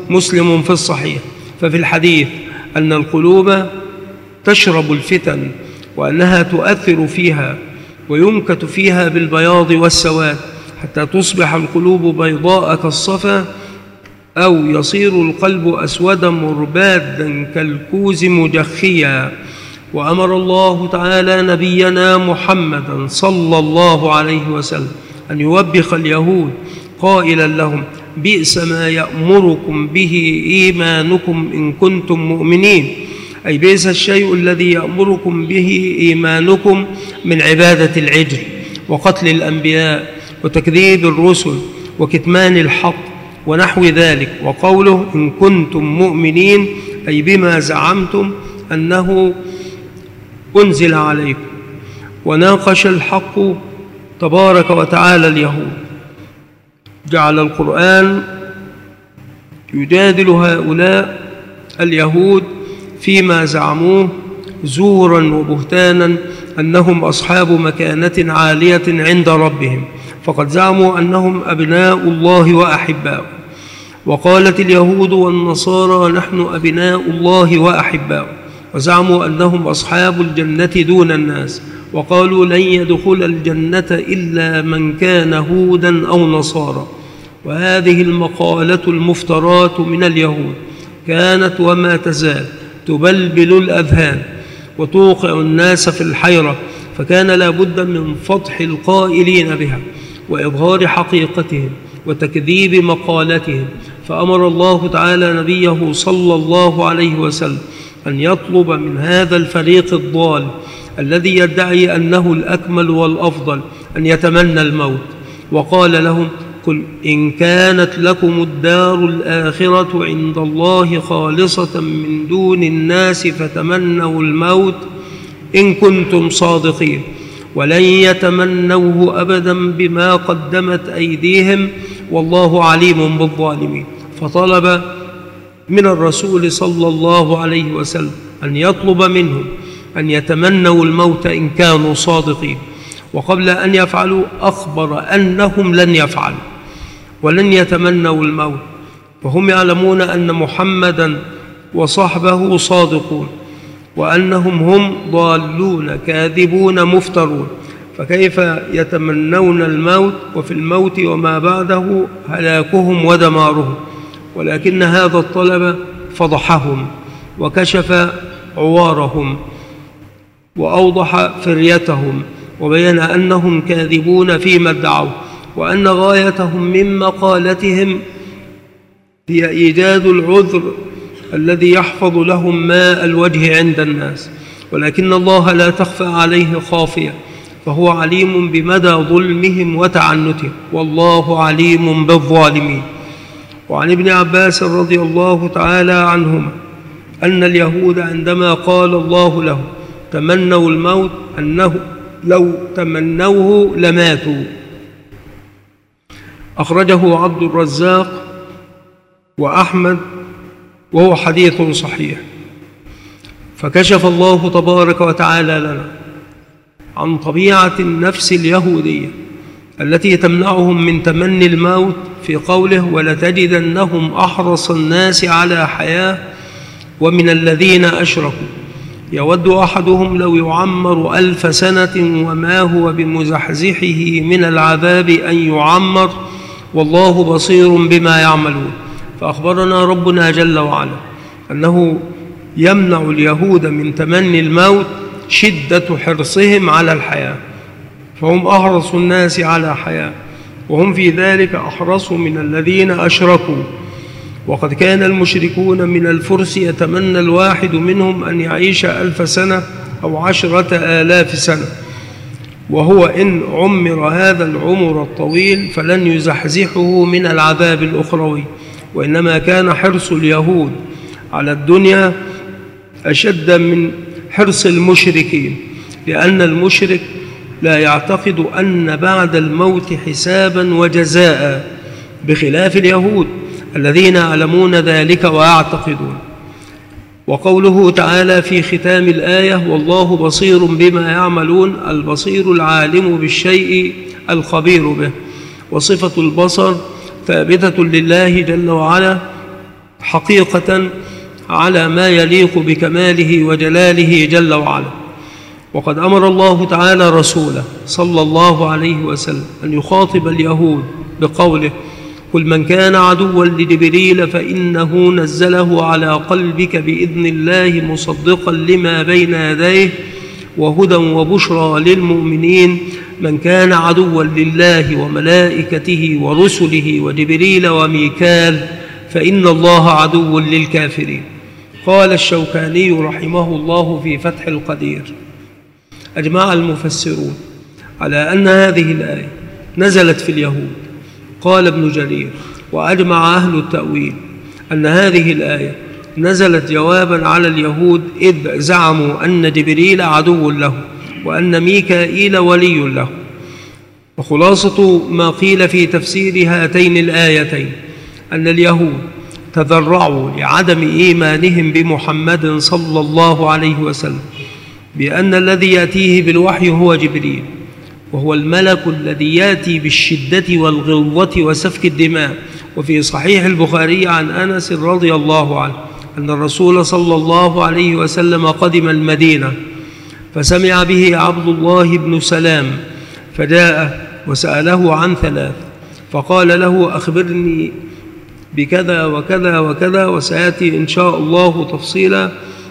مسلم في الصحيح. ففي الحديث أن القلوب تشرب الفتن، وأنها تؤثر فيها وينكت فيها بالبياض والسواد حتى تصبح القلوب بيضاء كالصفا، أو يصير القلب أسودا مربادا كالكوز مجخيا. وأمر الله تعالى نبينا محمدا صلى الله عليه وسلم أن يوبخ اليهود قائلا لهم: بئس ما يأمركم به إيمانكم إن كنتم مؤمنين، أي بئس الشيء الذي يأمركم به إيمانكم من عبادة العجل وقتل الأنبياء وتكذيب الرسل وكتمان الحق ونحو ذلك. وقوله إن كنتم مؤمنين أي بما زعمتم أنه أنزل عليكم. وناقش الحق تبارك وتعالى اليهود، جعل القرآن يجادل هؤلاء اليهود فيما زعموه زورا وبهتانا أنهم أصحاب مكانة عالية عند ربهم، فقد زعموا أنهم أبناء الله وأحباؤه. وقالت اليهود والنصارى نحن أبناء الله وأحباؤه، وزعموا أنهم أصحاب الجنة دون الناس، وقالوا لن يدخل الجنة إلا من كان هودا أو نصارى. وهذه المقالة المفترات من اليهود كانت وما تزال تبلبل الأذهان وتوقع الناس في الحيرة، فكان لا بد من فضح القائلين بها وإظهار حقيقتهم وتكذيب مقالتهم. فأمر الله تعالى نبيه صلى الله عليه وسلم أن يطلب من هذا الفريق الضال الذي يدعي أنه الأكمل والأفضل أن يتمنى الموت، وقال لهم: قل إن كانت لكم الدار الآخرة عند الله خالصة من دون الناس فتمنوا الموت إن كنتم صادقين، ولن يتمنوه أبدا بما قدمت أيديهم والله عليم بالظالمين. فطلب من الرسول صلى الله عليه وسلم أن يطلب منهم أن يتمنوا الموت إن كانوا صادقين، وقبل أن يفعلوا أخبر أنهم لن يفعلوا ولن يتمنوا الموت، وهم يعلمون أن محمدا وصحبه صادقون وأنهم هم ضالون كاذبون مفترون، فكيف يتمنون الموت وفي الموت وما بعده هلاكهم ودمارهم؟ ولكن هذا الطلب فضحهم وكشف عوارهم وأوضح فريتهم، وبين أنهم كاذبون فيما ادعوا، وأن غايتهم من مقالتهم هي إيجاد العذر الذي يحفظ لهم ماء الوجه عند الناس، ولكن الله لا تخفى عليه خافية، فهو عليم بمدى ظلمهم وتعنتهم، والله عليم بالظالمين. وعن ابن عباس رضي الله تعالى عنهما أن اليهود عندما قال الله لهم تمنوا الموت أنه لو تمنوه لماتوا. أخرجه عبد الرزاق وأحمد وهو حديث صحيح. فكشف الله تبارك وتعالى لنا عن طبيعة النفس اليهودية التي تمنعهم من تمني الموت في قوله ولتجدنهم أحرص الناس على حياة ومن الذين أشركوا يود أحدهم لو يعمر 1000 سنة وما هو بمزحزحه من العذاب أن يعمر والله بصير بما يعملون. فأخبرنا ربنا جل وعلا أنه يمنع اليهود من تمني الموت شدة حرصهم على الحياة، فهم أحرص الناس على حياة، وهم في ذلك أحرص من الذين أشركوا. وقد كان المشركون من الفرس يتمنى الواحد منهم أن يعيش 1000 سنة أو 10,000 سنة، وهو إن عمر هذا العمر الطويل فلن يزحزحه من العذاب الأخروي. وإنما كان حرص اليهود على الدنيا أشد من حرص المشركين، لأن المشرك لا يعتقد أن بعد الموت حسابا وجزاء، بخلاف اليهود الذين يعلمون ذلك ويعتقدون. وقوله تعالى في ختام الآية والله بصير بما يعملون، البصير العالم بالشيء الخبير به، وصفة البصر ثابتة لله جل وعلا حقيقة على ما يليق بكماله وجلاله جل وعلا. وقد أمر الله تعالى رسوله صلى الله عليه وسلم أن يخاطب اليهود بقوله: قل من كان عدوا لجبريل فإنه نزله على قلبك بإذن الله مصدقا لما بين يديه وهدى وبشرى للمؤمنين من كان عدوا لله وملائكته ورسله وجبريل وميكال فإن الله عدو للكافرين. قال الشوكاني رحمه الله في فتح القدير: أجمع المفسرون على أن هذه الآية نزلت في اليهود. قال ابن جرير: وأجمع أهل التأويل أن هذه الآية نزلت جوابا على اليهود إذ زعموا أن جبريل عدو له وأن ميكائيل ولي له. وخلاصة ما قيل في تفسير هاتين الآيتين أن اليهود تذرعوا لعدم إيمانهم بمحمد صلى الله عليه وسلم بأن الذي يأتيه بالوحي هو جبريل، وهو الملك الذي يأتي بالشدة والغلظة وسفك الدماء. وفي صحيح البخاري عن أنس رضي الله عنه أن الرسول صلى الله عليه وسلم قدم المدينة فسمع به عبد الله بن سلام فجاء وسأله عن ثلاث، فقال له: أخبرني بكذا وكذا وكذا وسيأتي إن شاء الله تفصيلا.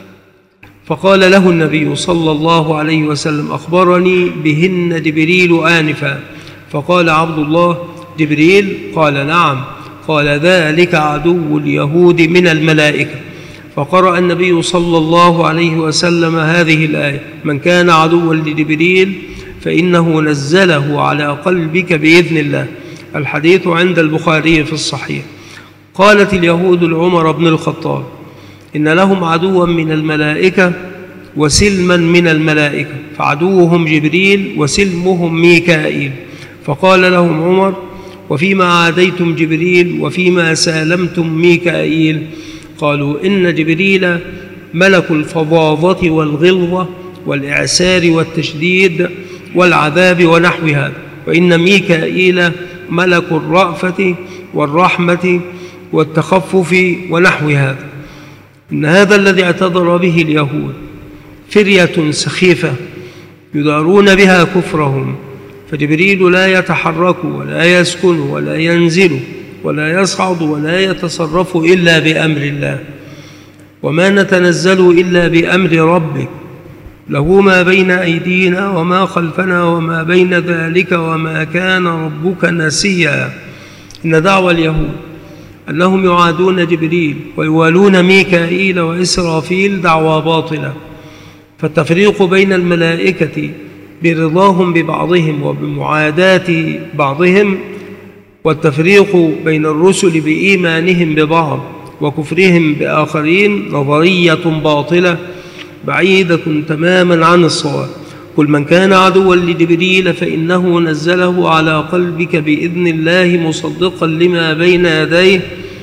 فقال له النبي صلى الله عليه وسلم: أخبرني بهن جبريل آنفا. فقال عبد الله: جبريل؟ قال: نعم. قال: ذلك عدو اليهود من الملائكة. فقرأ النبي صلى الله عليه وسلم هذه الآية: من كان عدوا لجبريل فإنه نزله على قلبك بإذن الله. الحديث عند البخاري في الصحيح. قالت اليهود لعمر بن الخطاب: إن لهم عدوا من الملائكة وسلما من الملائكة، فعدوهم جبريل وسلمهم ميكائيل. فقال لهم عمر: وفيما عاديتم جبريل وفيما سالمتم ميكائيل؟ قالوا: إن جبريل ملك الفظاظة والغلظة والإعسار والتشديد والعذاب ونحو هذا، وإن ميكائيل ملك الرأفة والرحمة والتخفف ونحو هذا. إن هذا الذي اعتذر به اليهود فرية سخيفة يدارون بها كفرهم، فجبريل لا يتحرك ولا يسكن ولا ينزل ولا يصعد ولا يتصرف إلا بأمر الله، وما نتنزل إلا بأمر ربك، له ما بين أيدينا وما خلفنا وما بين ذلك وما كان ربك نسيا. إن دعوى اليهود أنهم يعادون جبريل ويوالون ميكائيل وإسرافيل دعوى باطلة، فالتفريق بين الملائكة برضاهم ببعضهم وبمعاداة بعضهم، والتفريق بين الرسل بإيمانهم ببعض وكفرهم بآخرين نظرية باطلة بعيدة تماما عن الصواب. قل من كان عدوا لجبريل فإنه نزله على قلبك بإذن الله مصدقا لما بين يديه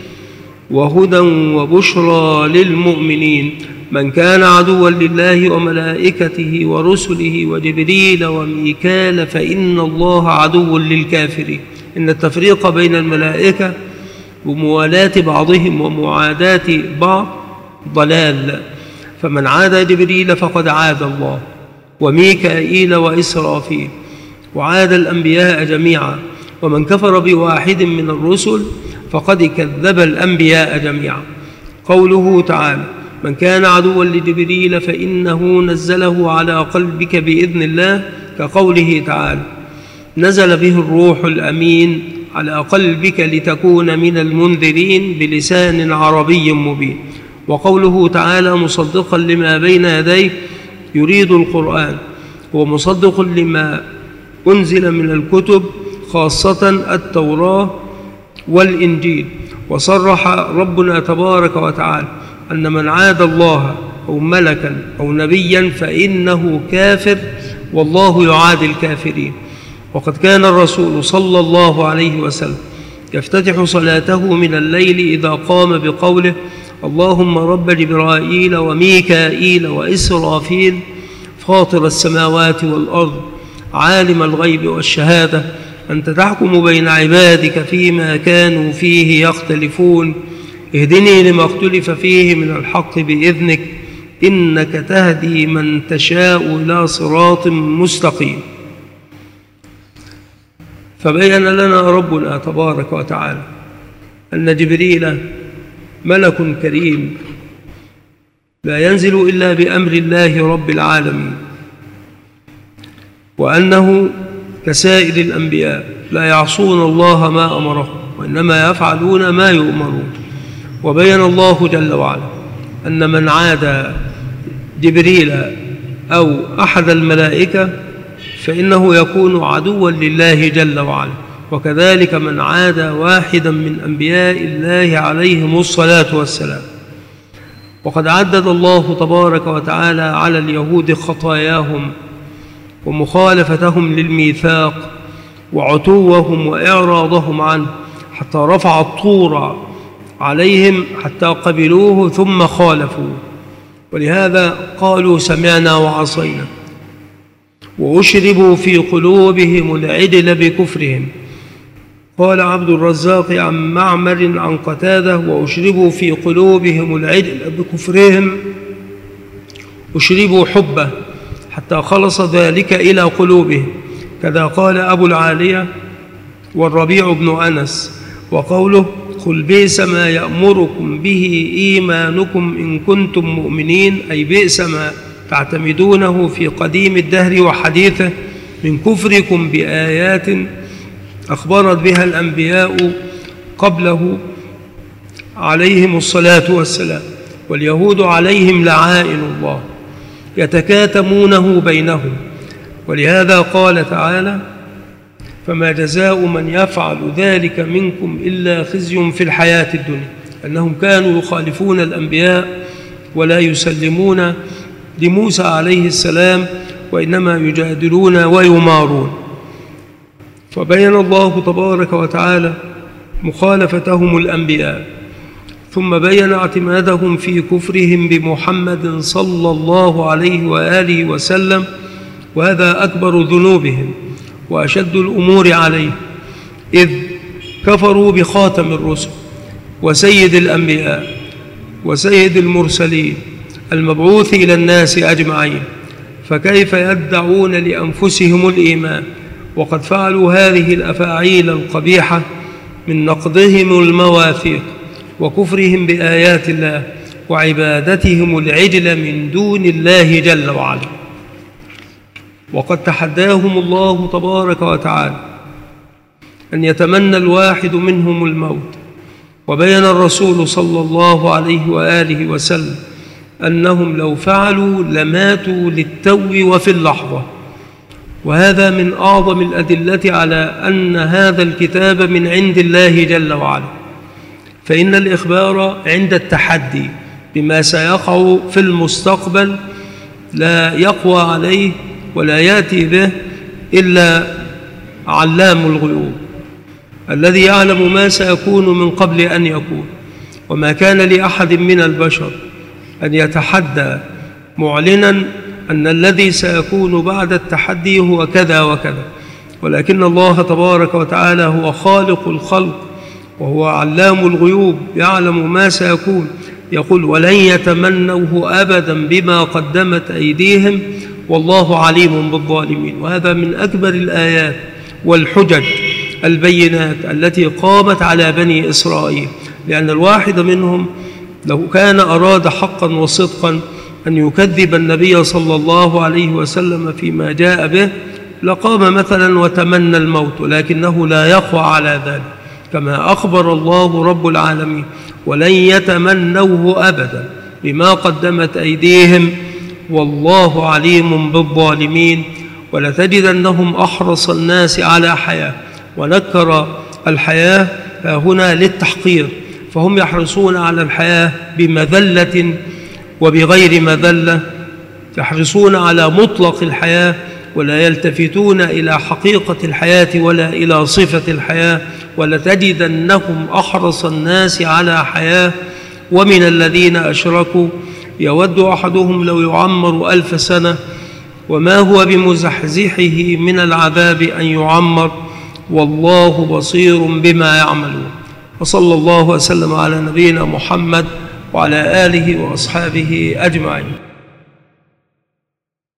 وهدى وبشرى للمؤمنين من كان عدوا لله وملائكته ورسله وجبريل وميكال فإن الله عدو للكافرين. إن التفريق بين الملائكة وموالاة بعضهم ومعاداة بعض ضلال، فمن عادى جبريل فقد عاد الله وميكائيل وإسرافيل وعاد الأنبياء جميعا، ومن كفر بواحد من الرسل فقد كذب الأنبياء جميعا. قوله تعالى: من كان عدوا لجبريل فإنه نزله على قلبك بإذن الله، كقوله تعالى: نزل به الروح الأمين على قلبك لتكون من المنذرين بلسان عربي مبين. وقوله تعالى: مصدقا لما بين يديه يريد القرآن، هو مصدق لما أنزل من الكتب خاصة التوراة والإنجيل. وصرح ربنا تبارك وتعالى أن من عاد الله أو ملكا أو نبيا فإنه كافر، والله يعادي الكافرين. وقد كان الرسول صلى الله عليه وسلم يفتتح صلاته من الليل إذا قام بقوله: اللهم رب جبرائيل وميكائيل وإسرافيل فاطر السماوات والأرض عالم الغيب والشهادة أنت تحكم بين عبادك فيما كانوا فيه يختلفون اهدني لما اختلف فيه من الحق بإذنك إنك تهدي من تشاء إلى صراط مستقيم. فبين لنا ربنا تبارك وتعالى أن جبريل ملك كريم لا ينزل إلا بأمر الله رب العالمين، وأنه كسائر الأنبياء لا يعصون الله ما أمرهم وإنما يفعلون ما يؤمرون. وبين الله جل وعلا أن من عاد جبريل أو أحد الملائكة فإنه يكون عدوا لله جل وعلا، وكذلك من عاد واحدا من أنبياء الله عليهم الصلاة والسلام. وقد عدد الله تبارك وتعالى على اليهود خطاياهم ومخالفتهم للميثاق وعتوهم وإعراضهم عنه حتى رفع الطور عليهم حتى قبلوه ثم خالفوه، ولهذا قالوا سمعنا وعصينا، وأشربوا في قلوبهم العجل بكفرهم. قال عبد الرزاق عن معمر عن قتادة: وأشربوا في قلوبهم العجل بكفرهم أشربوا حبه حتى خلص ذلك إلى قلوبهم. كذا قال أبو العالية والربيع بن أنس. وقوله: قل بئس ما يأمركم به إيمانكم إن كنتم مؤمنين، أي بئس ما تعتمدونه في قديم الدهر وحديثه من كفركم بآيات أخبرت بها الأنبياء قبله عليهم الصلاة والسلام، واليهود عليهم لعائن الله يتكاتمونه بينهم. ولهذا قال تعالى: فما جزاء من يفعل ذلك منكم إلا خزي في الحياة الدنيا. أنهم كانوا يخالفون الأنبياء ولا يسلمون لموسى عليه السلام، وإنما يجادلون ويمارون. فبين الله تبارك وتعالى مخالفتهم الأنبياء، ثم بين اعتمادهم في كفرهم بمحمد صلى الله عليه وآله وسلم، وهذا أكبر ذنوبهم وأشد الأمور عليه، إذ كفروا بخاتم الرسل وسيد الأنبياء وسيد المرسلين المبعوث إلى الناس أجمعين، فكيف يدعون لأنفسهم الإيمان وقد فعلوا هذه الأفاعيل القبيحة من نقضهم المواثيق وكفرهم بآيات الله وعبادتهم العجل من دون الله جل وعلا. وقد تحداهم الله تبارك وتعالى أن يتمنى الواحد منهم الموت، وبين الرسول صلى الله عليه وآله وسلم أنهم لو فعلوا لماتوا للتو وفي اللحظة. وهذا من أعظم الأدلة على أن هذا الكتاب من عند الله جل وعلا، فإن الإخبار عند التحدي بما سيقع في المستقبل لا يقوى عليه ولا يأتي به إلا علام الغيوب الذي يعلم ما سيكون من قبل أن يكون. وما كان لأحد من البشر أن يتحدى معلنا أن الذي سيكون بعد التحدي هو كذا وكذا، ولكن الله تبارك وتعالى هو خالق الخلق وهو علام الغيوب يعلم ما سيكون. يقول: ولن يتمنوه أبدا بما قدمت أيديهم والله عليم بالظالمين. وهذا من أكبر الآيات والحجج البينات التي قامت على بني إسرائيل، لأن الواحد منهم لو كان أراد حقا وصدقا أن يكذب النبي صلى الله عليه وسلم فيما جاء به لقام مثلا وتمنى الموت، لكنه لا يقوى على ذلك، كما أخبر الله رب العالمين: ولن يتمنوه أبدا بما قدمت أيديهم والله عليم بالظالمين. ولتجدنهم أحرص الناس على حياة، ونكر الحياة هنا للتحقير، فهم يحرصون على الحياة بمذلة وبغير مذلة، يحرصون على مطلق الحياة ولا يلتفتون إلى حقيقة الحياة ولا إلى صفة الحياة. ولتجدنهم أحرص الناس على حياة، ومن الذين أشركوا يود أحدهم لو يعمر 1000 سنة وما هو بمزحزحه من العذاب أن يعمر والله بصير بما يعملون. وصلى الله وسلم على نبينا محمد وعلى آله وأصحابه أجمعين.